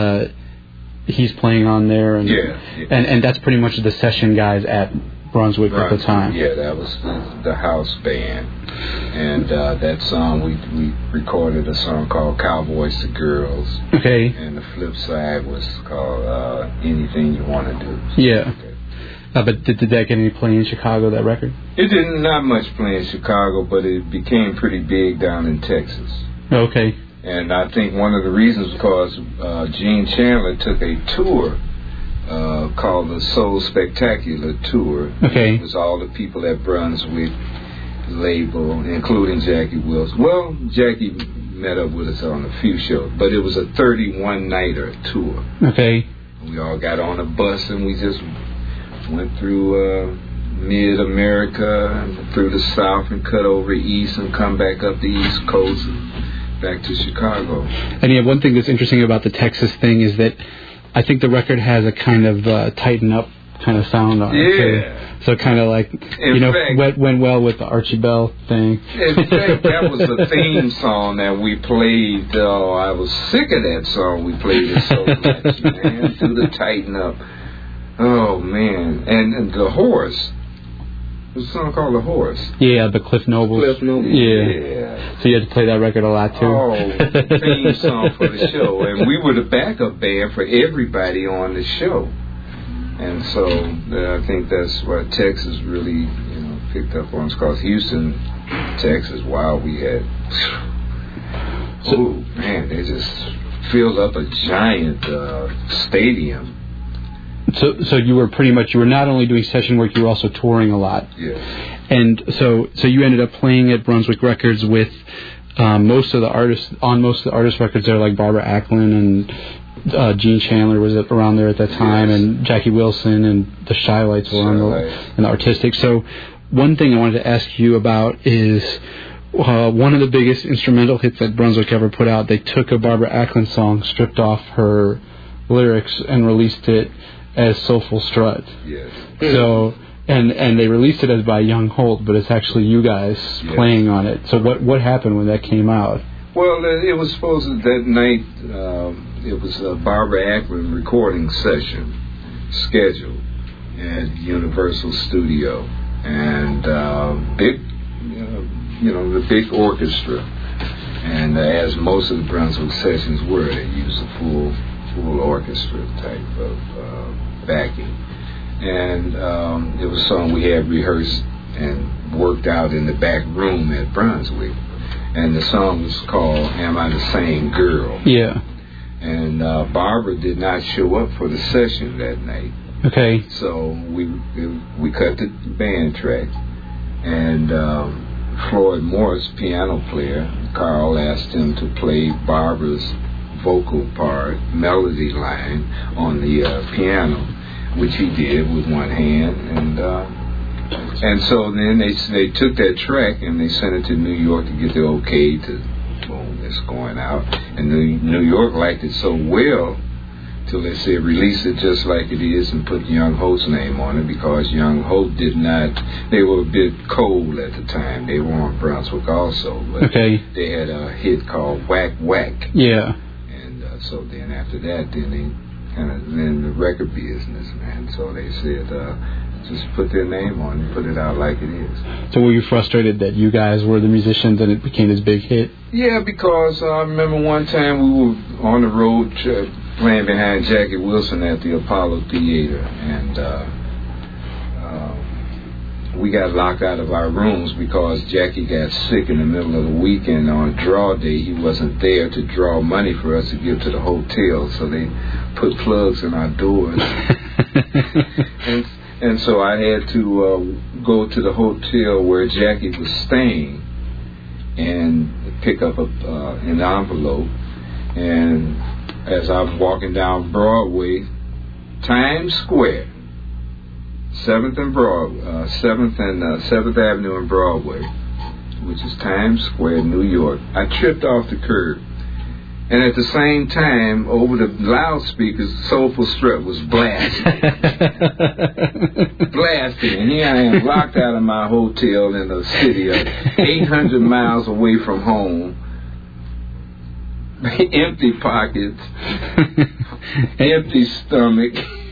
he's playing on there, and and that's pretty much the session guys at Brunswick at the time. Yeah, that was the house band. And that song, we recorded a song called Cowboys to Girls. Okay. And the flip side was called Anything You Want to Do. Yeah. Okay. But did that get any play in Chicago, that record? It didn't, not much play in Chicago, but it became pretty big down in Texas. Okay. And I think one of the reasons was because Gene Chandler took a tour called the Soul Spectacular Tour. Okay. It was all the people at Brunswick label, including Jackie Wilson. Well, Jackie met up with us on a few shows, but it was a 31-nighter tour. Okay. We all got on a bus and we just went through mid-America, through the South, and cut over east and come back up the East Coast and back to Chicago. And yeah, one thing that's interesting about the Texas thing is that I think the record has a kind of tighten up kind of sound on it. Yeah. So kind of like, went well with the Archie Bell thing. In fact, that was the theme song that we played. I was sick of that song. We played it so much, man. Through the tighten up. Oh, man. And the horse. There's a song called The Horse. Yeah, the Cliff Nobles. Cliff Nobles. Yeah. So you had to play that record a lot too. Oh, theme song for the show, and we were the backup band for everybody on the show. And so I think that's what Texas really, picked up on. It's called Houston, Texas. Wow, we had. Oh man, they just filled up a giant stadium. So you were not only doing session work, you were also touring a lot. Yeah. And so you ended up playing at Brunswick Records with most of the artists records there, like Barbara Acklin and Gene Chandler was around there at that time, yes. and Jackie Wilson and the Shy-Lights were on the Artistic. So one thing I wanted to ask you about is one of the biggest instrumental hits that Brunswick ever put out. They took a Barbara Acklin song, stripped off her lyrics, and released it as Soulful Strut. Yes. So and they released it as by Young Holt, but it's actually you guys playing on it. So what happened when that came out? Well, it was supposed to, that night, it was a Barbara Acklin recording session scheduled at Universal Studio, and the big orchestra. And as most of the Brunswick sessions were, they used a full orchestra type of backing. And it was a song we had rehearsed and worked out in the back room at Brunswick. And the song was called Am I the Same Girl? Yeah. And Barbara did not show up for the session that night. Okay. So we cut the band track, and Floyd Morris, piano player, Carl asked him to play Barbara's vocal part, melody line, on the piano, which he did with one hand, and so then they took that track and they sent it to New York to get the okay to, boom, it's going out. And New York liked it so well till they said release it just like it is and put Young Holt's name on it, because Young Holt did not, they were a bit cold at the time. They were on Brunswick also, but they had a hit called Whack Whack. Yeah. And so then after that, then they kind of in the record business, man. So they said, just put their name on it, put it out like it is. So were you frustrated that you guys were the musicians and it became this big hit? Yeah, because I remember one time we were on the road playing behind Jackie Wilson at the Apollo Theater, and we got locked out of our rooms because Jackie got sick in the middle of the weekend. On draw day, he wasn't there to draw money for us to give to the hotel, so they put plugs in our doors. And so I had to go to the hotel where Jackie was staying and pick up an envelope. And as I'm walking down Broadway, Times Square, 7th Avenue and Broadway, which is Times Square, New York, I tripped off the curb. And at the same time, over the loudspeakers, Soulful Strut was blasting. Blasting. And here I am, locked out of my hotel in a city of 800 miles away from home. Empty pockets. Empty stomach.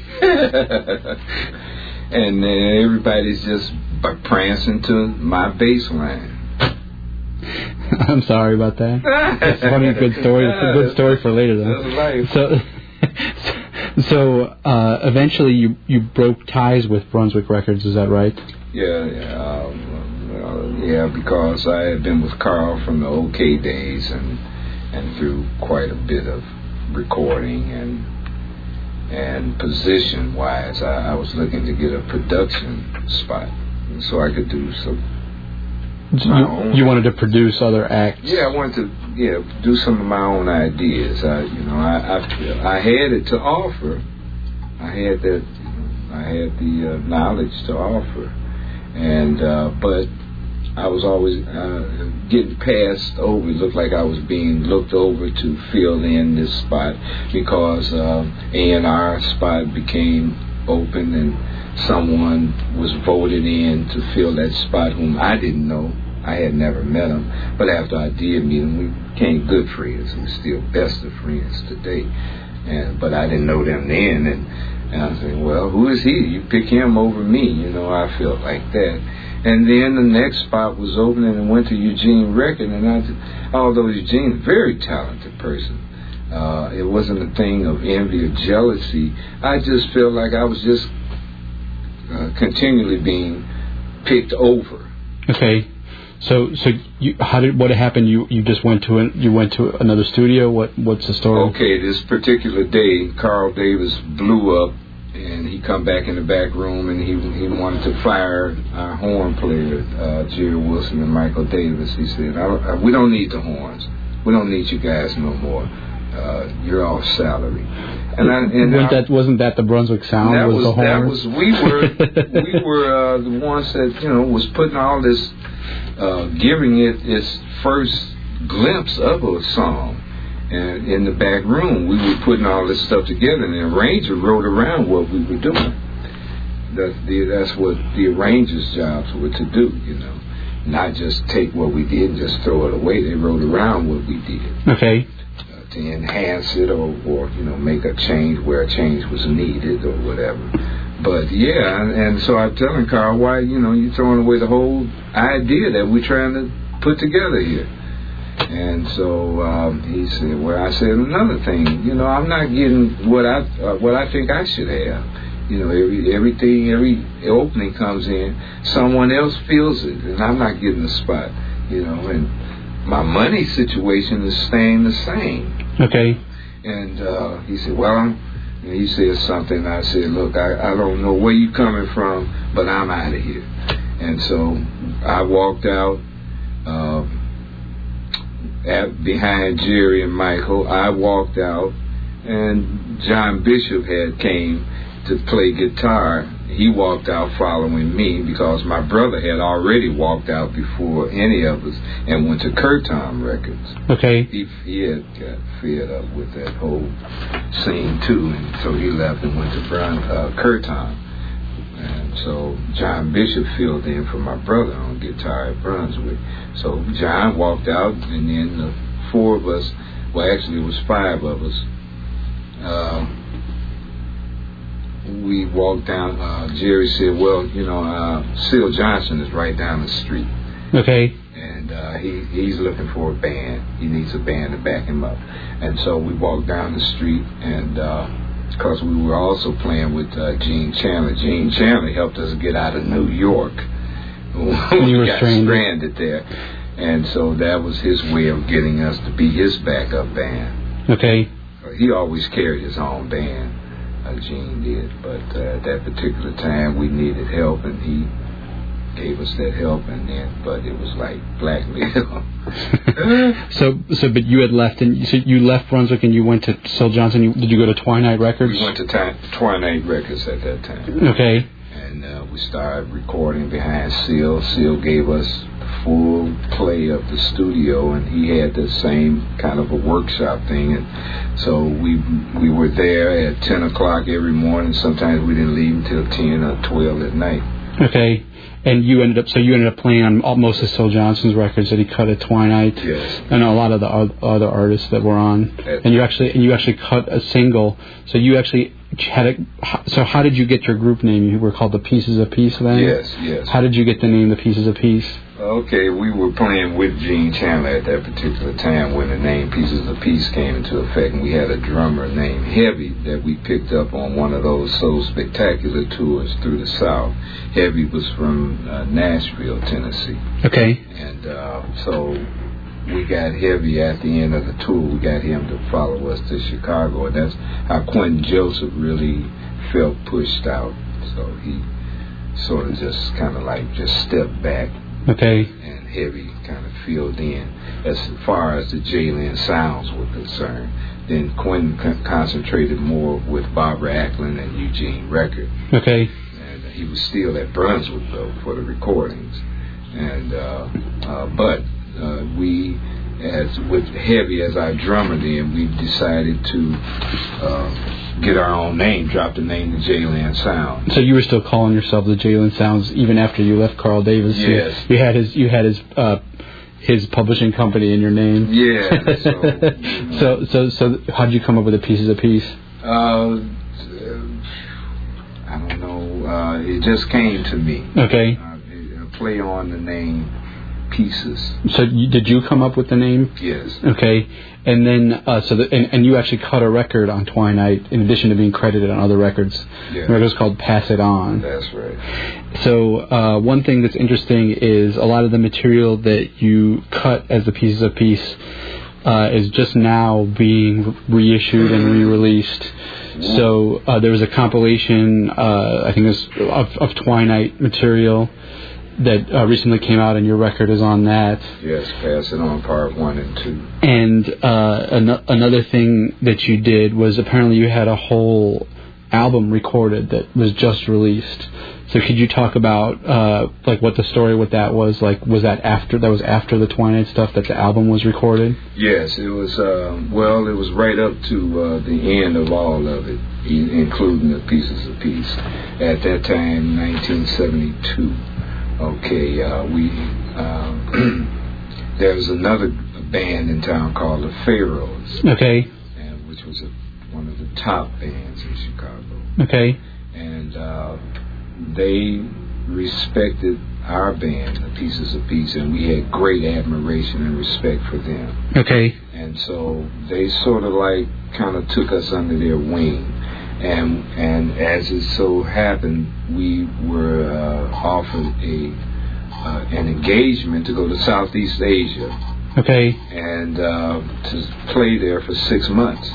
And everybody's just prancing to my bass line. I'm sorry about that. It's a funny, good story. It's a good story for later, though. That's life. So eventually you broke ties with Brunswick Records. Is that right? Yeah, because I had been with Carl from the OK days and through quite a bit of recording and position wise, I was looking to get a production spot so I could do some. You wanted to produce other acts? Yeah, I wanted to do some of my own ideas. I had it to offer. I had the knowledge to offer, and but I was always getting passed over. It looked like I was being looked over to fill in this spot because A&R spot became open and someone was voted in to fill that spot whom I didn't know. I had never met him, but after I did meet him, we became good friends. We're still best of friends today. But I didn't know them then, and I said, well, who is he? You pick him over me, I felt like that. And then the next spot was open, and I went to Eugene Record, and although Eugene, very talented person, it wasn't a thing of envy or jealousy. I just felt like I was just continually being picked over. Okay. So what happened? You just went to another studio. What's the story? Okay, this particular day, Carl Davis blew up, and he come back in the back room, and he wanted to fire our horn player, Jerry Wilson and Michael Davis. He said, "We don't need the horns. We don't need you guys no more. You're off salary." Wasn't that the Brunswick Sound? The horns? We were the ones that was putting all this, giving it its first glimpse of a song. And in the back room, we were putting all this stuff together, and the arranger wrote around what we were doing. That's what the arranger's jobs were to do, not just take what we did and just throw it away. They wrote around what we did. Okay. To enhance it or make a change where a change was needed or whatever. But yeah, and so I'm telling Carl, why you're throwing away the whole idea that we're trying to put together here. And so he said, well, I said another thing, I'm not getting what I think I should have. Every opening comes in, someone else fills it, and I'm not getting the spot. And my money situation is staying the same. Okay. And he said, well, and he said something. I said, look, I don't know where you're coming from, but I'm out of here. And so I walked out behind Jerry and Michael. I walked out, and John Bishop came to play guitar. He walked out following me because my brother had already walked out before any of us and went to Curtom Records. Okay. He had got fed up with that whole scene too, and so he left and went to Curtom. And so John Bishop filled in for my brother on guitar at Brunswick. So John walked out, and then the four of us, well, actually it was five of us, we walked down. Jerry said, well, Seal Johnson is right down the street. Okay. And he's looking for a band. He needs a band to back him up. And so we walked down the street, and because we were also playing with Gene Chandler. Gene Chandler helped us get out of New York. We got stranded there. And so that was his way of getting us to be his backup band. Okay. He always carried his own band. Gene did, but at that particular time we needed help, and he gave us that help, but it was like blackmail. But you had left, and you left Brunswick, and you went to Seal Johnson. Did you go to Twilight Records? We went to Twilight Records at that time. Okay. And we started recording behind Seal. Seal gave us full play of the studio, and he had the same kind of a workshop thing, and so we were there at 10 o'clock every morning. Sometimes we didn't leave until 10 or 12 at night. Okay. And you ended up playing on most of Seal Johnson's records that he cut at Twilight. Yes. And a lot of the other artists that were on. And you actually cut a single. So you actually had so how did you get your group name? You were called the Pieces of Peace then? Yes. How did you get the name the Pieces of Peace? Okay, we were playing with Gene Chandler at that particular time when the name Pieces of Peace came into effect, and we had a drummer named Heavy that we picked up on one of those Soul Spectacular tours through the South. Heavy was from Nashville, Tennessee. Okay. And so we got Heavy at the end of the tour. We got him to follow us to Chicago, and that's how Quentin Joseph really felt pushed out. So he sort of just kind of like just stepped back. Okay. And Heavy kind of filled in as far as the J-Land sounds were concerned. Then Quentin concentrated more with Barbara Acklin and Eugene Record. Okay. And he was still at Brunswick, though, for the recordings. And but we, as with Heavy as our drummer, then we decided to get our own name, drop the name the J-Land Sound. So you were still calling yourself the J-Land Sounds even after you left Carl Davis? Yes. You had his publishing company in your name? Yeah. So how did you come up with the Pieces of Peace? I don't know. It just came to me. Okay. play on the name Pieces. So did you come up with the name? Yes. Okay. And then, and you actually cut a record on Twinite in addition to being credited on other records. Yeah. The record's called Pass It On. That's right. So one thing that's interesting is a lot of the material that you cut as the Pieces of Peace is just now being reissued and re-released. So there was a compilation, I think it was of Twinite material that recently came out, and your record is on that. Yes, Pass It On Part 1 and 2. And another thing that you did was apparently you had a whole album recorded that was just released. So could you talk about like what the story with that was? Like, was that after the Twinite stuff that the album was recorded? Yes, it was. Well, it was right up to the end of all of it, including the Pieces of Peace. At that time, 1972. Okay, there was another band in town called the Pharaohs. Okay. And which was one of the top bands in Chicago. Okay. And they respected our band, the Pieces of Peace, and we had great admiration and respect for them. Okay. And so they sort of like kind of took us under their wing. And as it so happened, we were offered an engagement to go to Southeast Asia. Okay. And to play there for 6 months.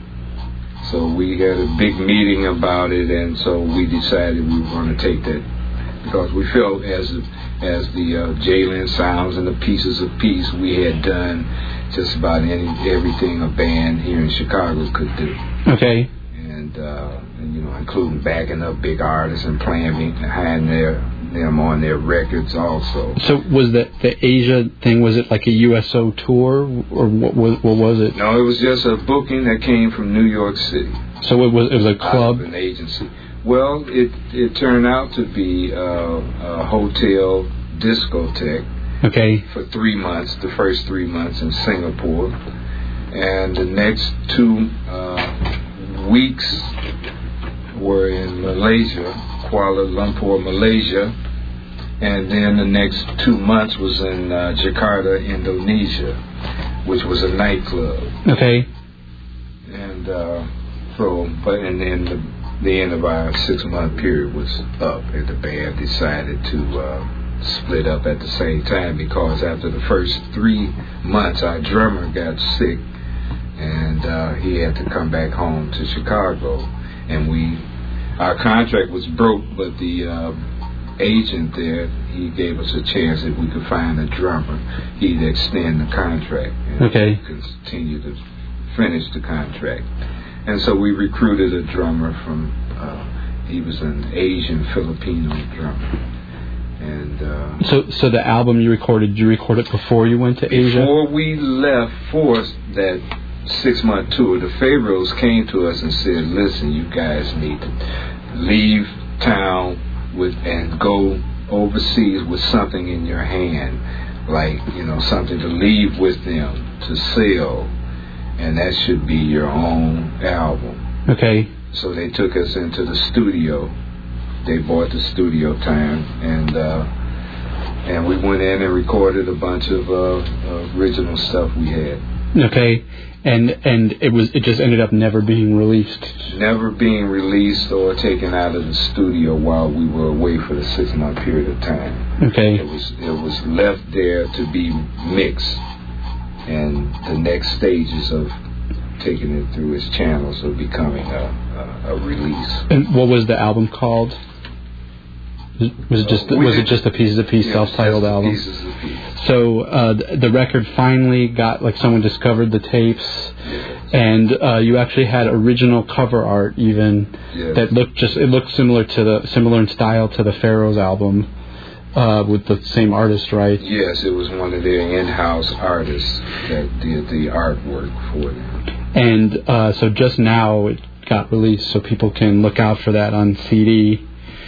So we had a big meeting about it, and so we decided we were going to take that because we felt as the Jalen Sounds and the Pieces of Peace, we had done just about everything a band here in Chicago could do. Okay. And you know, including backing up big artists and playing behind them on their records also. So was the Asia thing, was it like a USO tour, or what was it? No, it was just a booking that came from New York City. So it was a club? An agency. Well, it turned out to be a hotel discotheque. Okay. For 3 months, the first 3 months in Singapore. And the next 2 weeks were in Malaysia, Kuala Lumpur, Malaysia. And then the next 2 months was in Jakarta, Indonesia, which was a nightclub. Okay. And and then the end of our 6-month period was up, and the band decided to split up at the same time because after the first 3 months, our drummer got sick, and he had to come back home to Chicago, and our contract was broke, but the agent there, he gave us a chance if we could find a drummer, he'd extend the contract and continue to finish the contract. And so we recruited a drummer from he was an Asian Filipino drummer. And so the album you record it before you went to Asia? Before we left for that 6-month tour, the Pharaohs came to us and said, listen, you guys need to leave town and go overseas with something in your hand, like, you know, something to leave with them to sell, and that should be your own album. Okay. So they took us into the studio. They bought the studio time, and we went in and recorded a bunch of original stuff we had. Okay. And it just ended up never being released. Never being released or taken out of the studio while we were away for the 6-month period of time. Okay. It was left there to be mixed, and the next stages of taking it through its channels of becoming a release. And what was the album called? Was it just a Pieces of Peace self-titled album? Pieces of Peace. So the record finally got, like, someone discovered the tapes, and you actually had original cover art even that looked similar in style to the Pharaohs album with the same artist, right? Yes, it was one of their in-house artists that did the artwork for them. And so just now it got released, so people can look out for that on CD.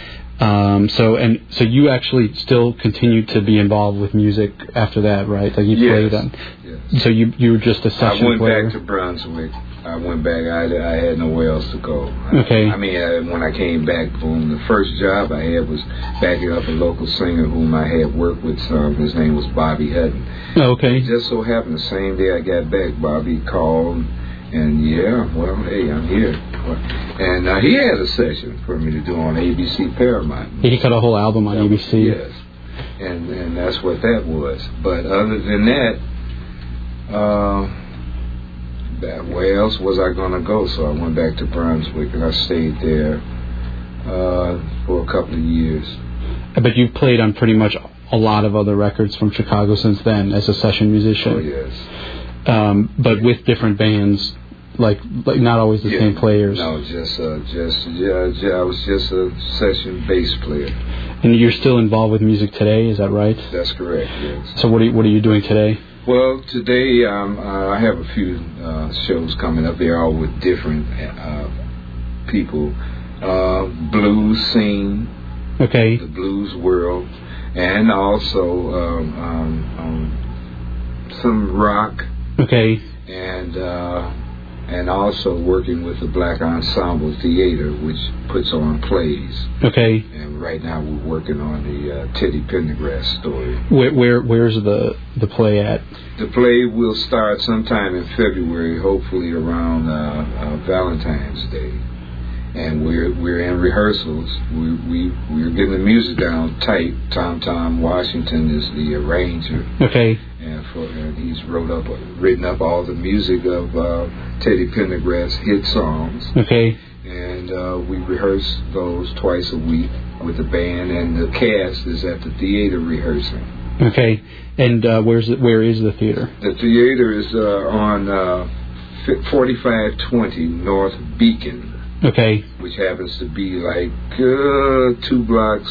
So you actually still continued to be involved with music after that, right? Like you played on. Yes. So you were just a session player. I went back to Brunswick I went back. I had nowhere else to go. Okay. I mean, when I came back from the first job I had was backing up a local singer whom I had worked with some. His name was Bobby Hutton. Oh, okay. It just so happened the same day I got back, Bobby called, and well, hey, I'm here. And he had a session for me to do on ABC Paramount. He cut a whole album on ABC. Yes. And that's what that was. But other than that, where else was I going to go? So I went back to Brunswick, and I stayed there for a couple of years. But you've played on pretty much a lot of other records from Chicago since then as a session musician. Oh, yes. But with different bands, like not always the same players. No, I was just a session bass player. And you're still involved with music today, is that right? That's correct, yes. So what are you doing today? Well, today I have a few shows coming up. They're all with different people. Blues scene, okay, the blues world, and also some rock. Okay. And also working with the Black Ensemble Theater, which puts on plays. Okay. And right now we're working on the Teddy Pendergrass story. Where's the play at? The play will start sometime in February, hopefully around Valentine's Day. And we're in rehearsals. We're getting the music down tight. Tom Washington is the arranger. Okay. And he's written up all the music of Teddy Pendergrass hit songs. Okay. And we rehearse those twice a week with the band, and the cast is at the theater rehearsing. Okay. And where is the theater? The theater is on 4520 North Beacon. Okay. Which happens to be like 2 blocks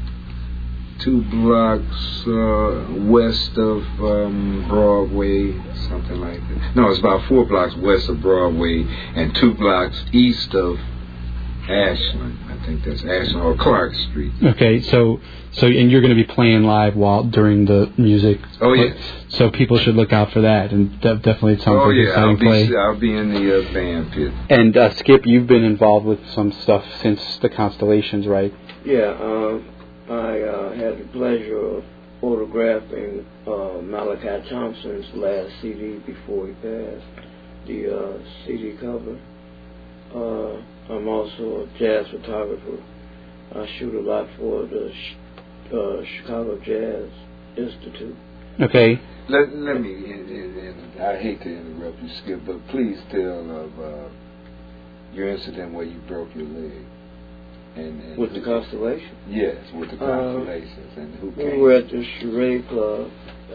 west of Broadway, something like that. No, it's about 4 blocks west of Broadway and 2 blocks east of Ashland. I think that's Ashland or Clark Street. Okay, so and you're going to be playing live during the music. Oh yes. So people should look out for that, and definitely it sounds like an exciting play. I'll be in the band pit. And Skip, you've been involved with some stuff since the Constellations, right? Yeah, I had the pleasure of photographing Malachi Thompson's last CD before he passed, the CD cover. I'm also a jazz photographer. I shoot a lot for the Chicago Jazz Institute. Okay. Let me, and I hate to interrupt you, Skip, but please tell of your incident where you broke your leg. And with the Constellation? Yes, with the Constellations. And who came? We were at the Charade Club,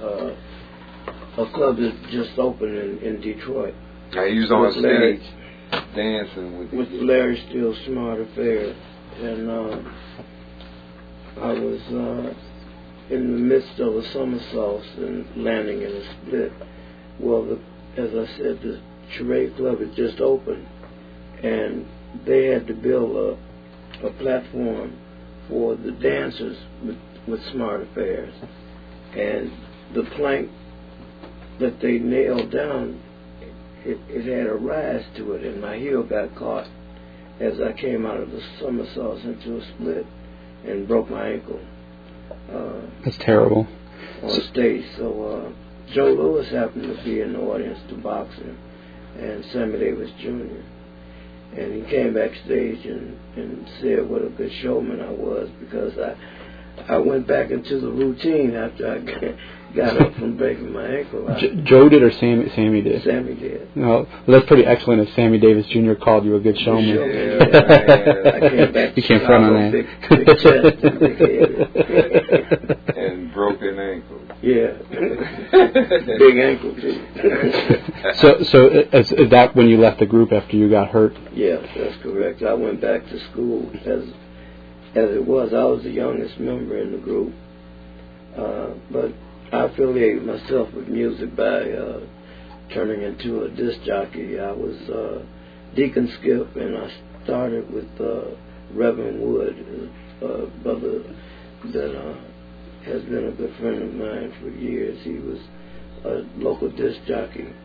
a club that just opened in Detroit. He was on stage dancing with Larry Steele Smart Affair. And I was in the midst of a somersault and landing in a split. Well, as I said, the Charade Club had just opened, and they had to build a platform for the dancers with Smart Affairs. And the plank that they nailed down, it had a rise to it, and my heel got caught as I came out of the somersaults into a split and broke my ankle. That's terrible. On stage. So Joe Louis happened to be in the audience to box him, and Sammy Davis Jr. And he came backstage and said what a good showman I was, because I went back into the routine after I got up from breaking my ankle. Joe did or Sammy did? Sammy did. No, that's pretty excellent if Sammy Davis Jr. called you a good showman. Yeah, I came back you can't front on that. Big chest and big head. And broken ankle. Yeah. Big ankle, too. So is that when you left the group after you got hurt? Yes, that's correct. I went back to school as it was. I was the youngest member in the group. But I affiliated myself with music by turning into a disc jockey. I was Deacon Skip, and I started with Reverend Wood, a brother that has been a good friend of mine for years. He was a local disc jockey.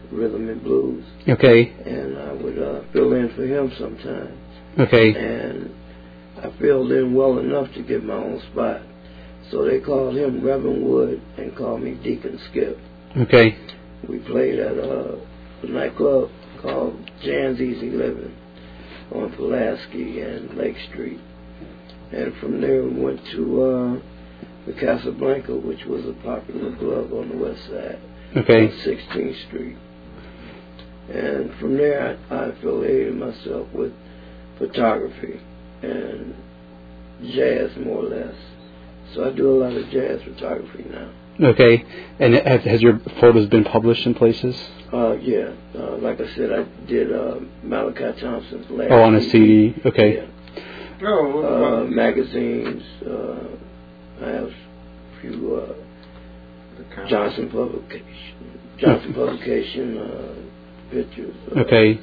rhythm and blues. Okay. And I would fill in for him sometimes. Okay. And I filled in well enough to get my own spot. So they called him Reverend Wood and called me Deacon Skip. Okay. We played at a nightclub called Jan's Easy Living on Pulaski and Lake Street. And from there we went to the Casablanca, which was a popular club on the west side. Okay. On 16th Street. And from there I affiliated myself with photography and jazz, more or less. So I do a lot of jazz photography now. Okay. And has your photos been published in places? Yeah. Like I said, I did Malachi Thompson's last on a CD. Okay. Yeah. Magazines. I have a few Johnson Publication pictures. Okay.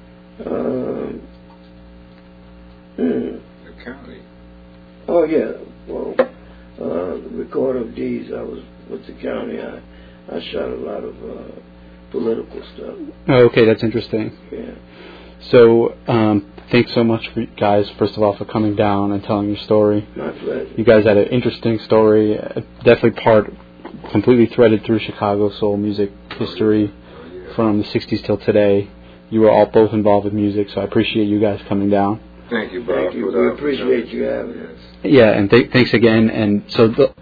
The county. Oh yeah. Well, recorder of deeds. I was with the county. I shot a lot of political stuff. Oh, okay, that's interesting. Yeah. So, thanks so much, for guys, first of all, for coming down and telling your story. My pleasure. You guys had an interesting story, definitely completely threaded through Chicago soul music history from the 60s till today. You were all both involved with music, so I appreciate you guys coming down. Thank you, Bob. Thank you. We appreciate you having us. Yeah, and thanks again. And so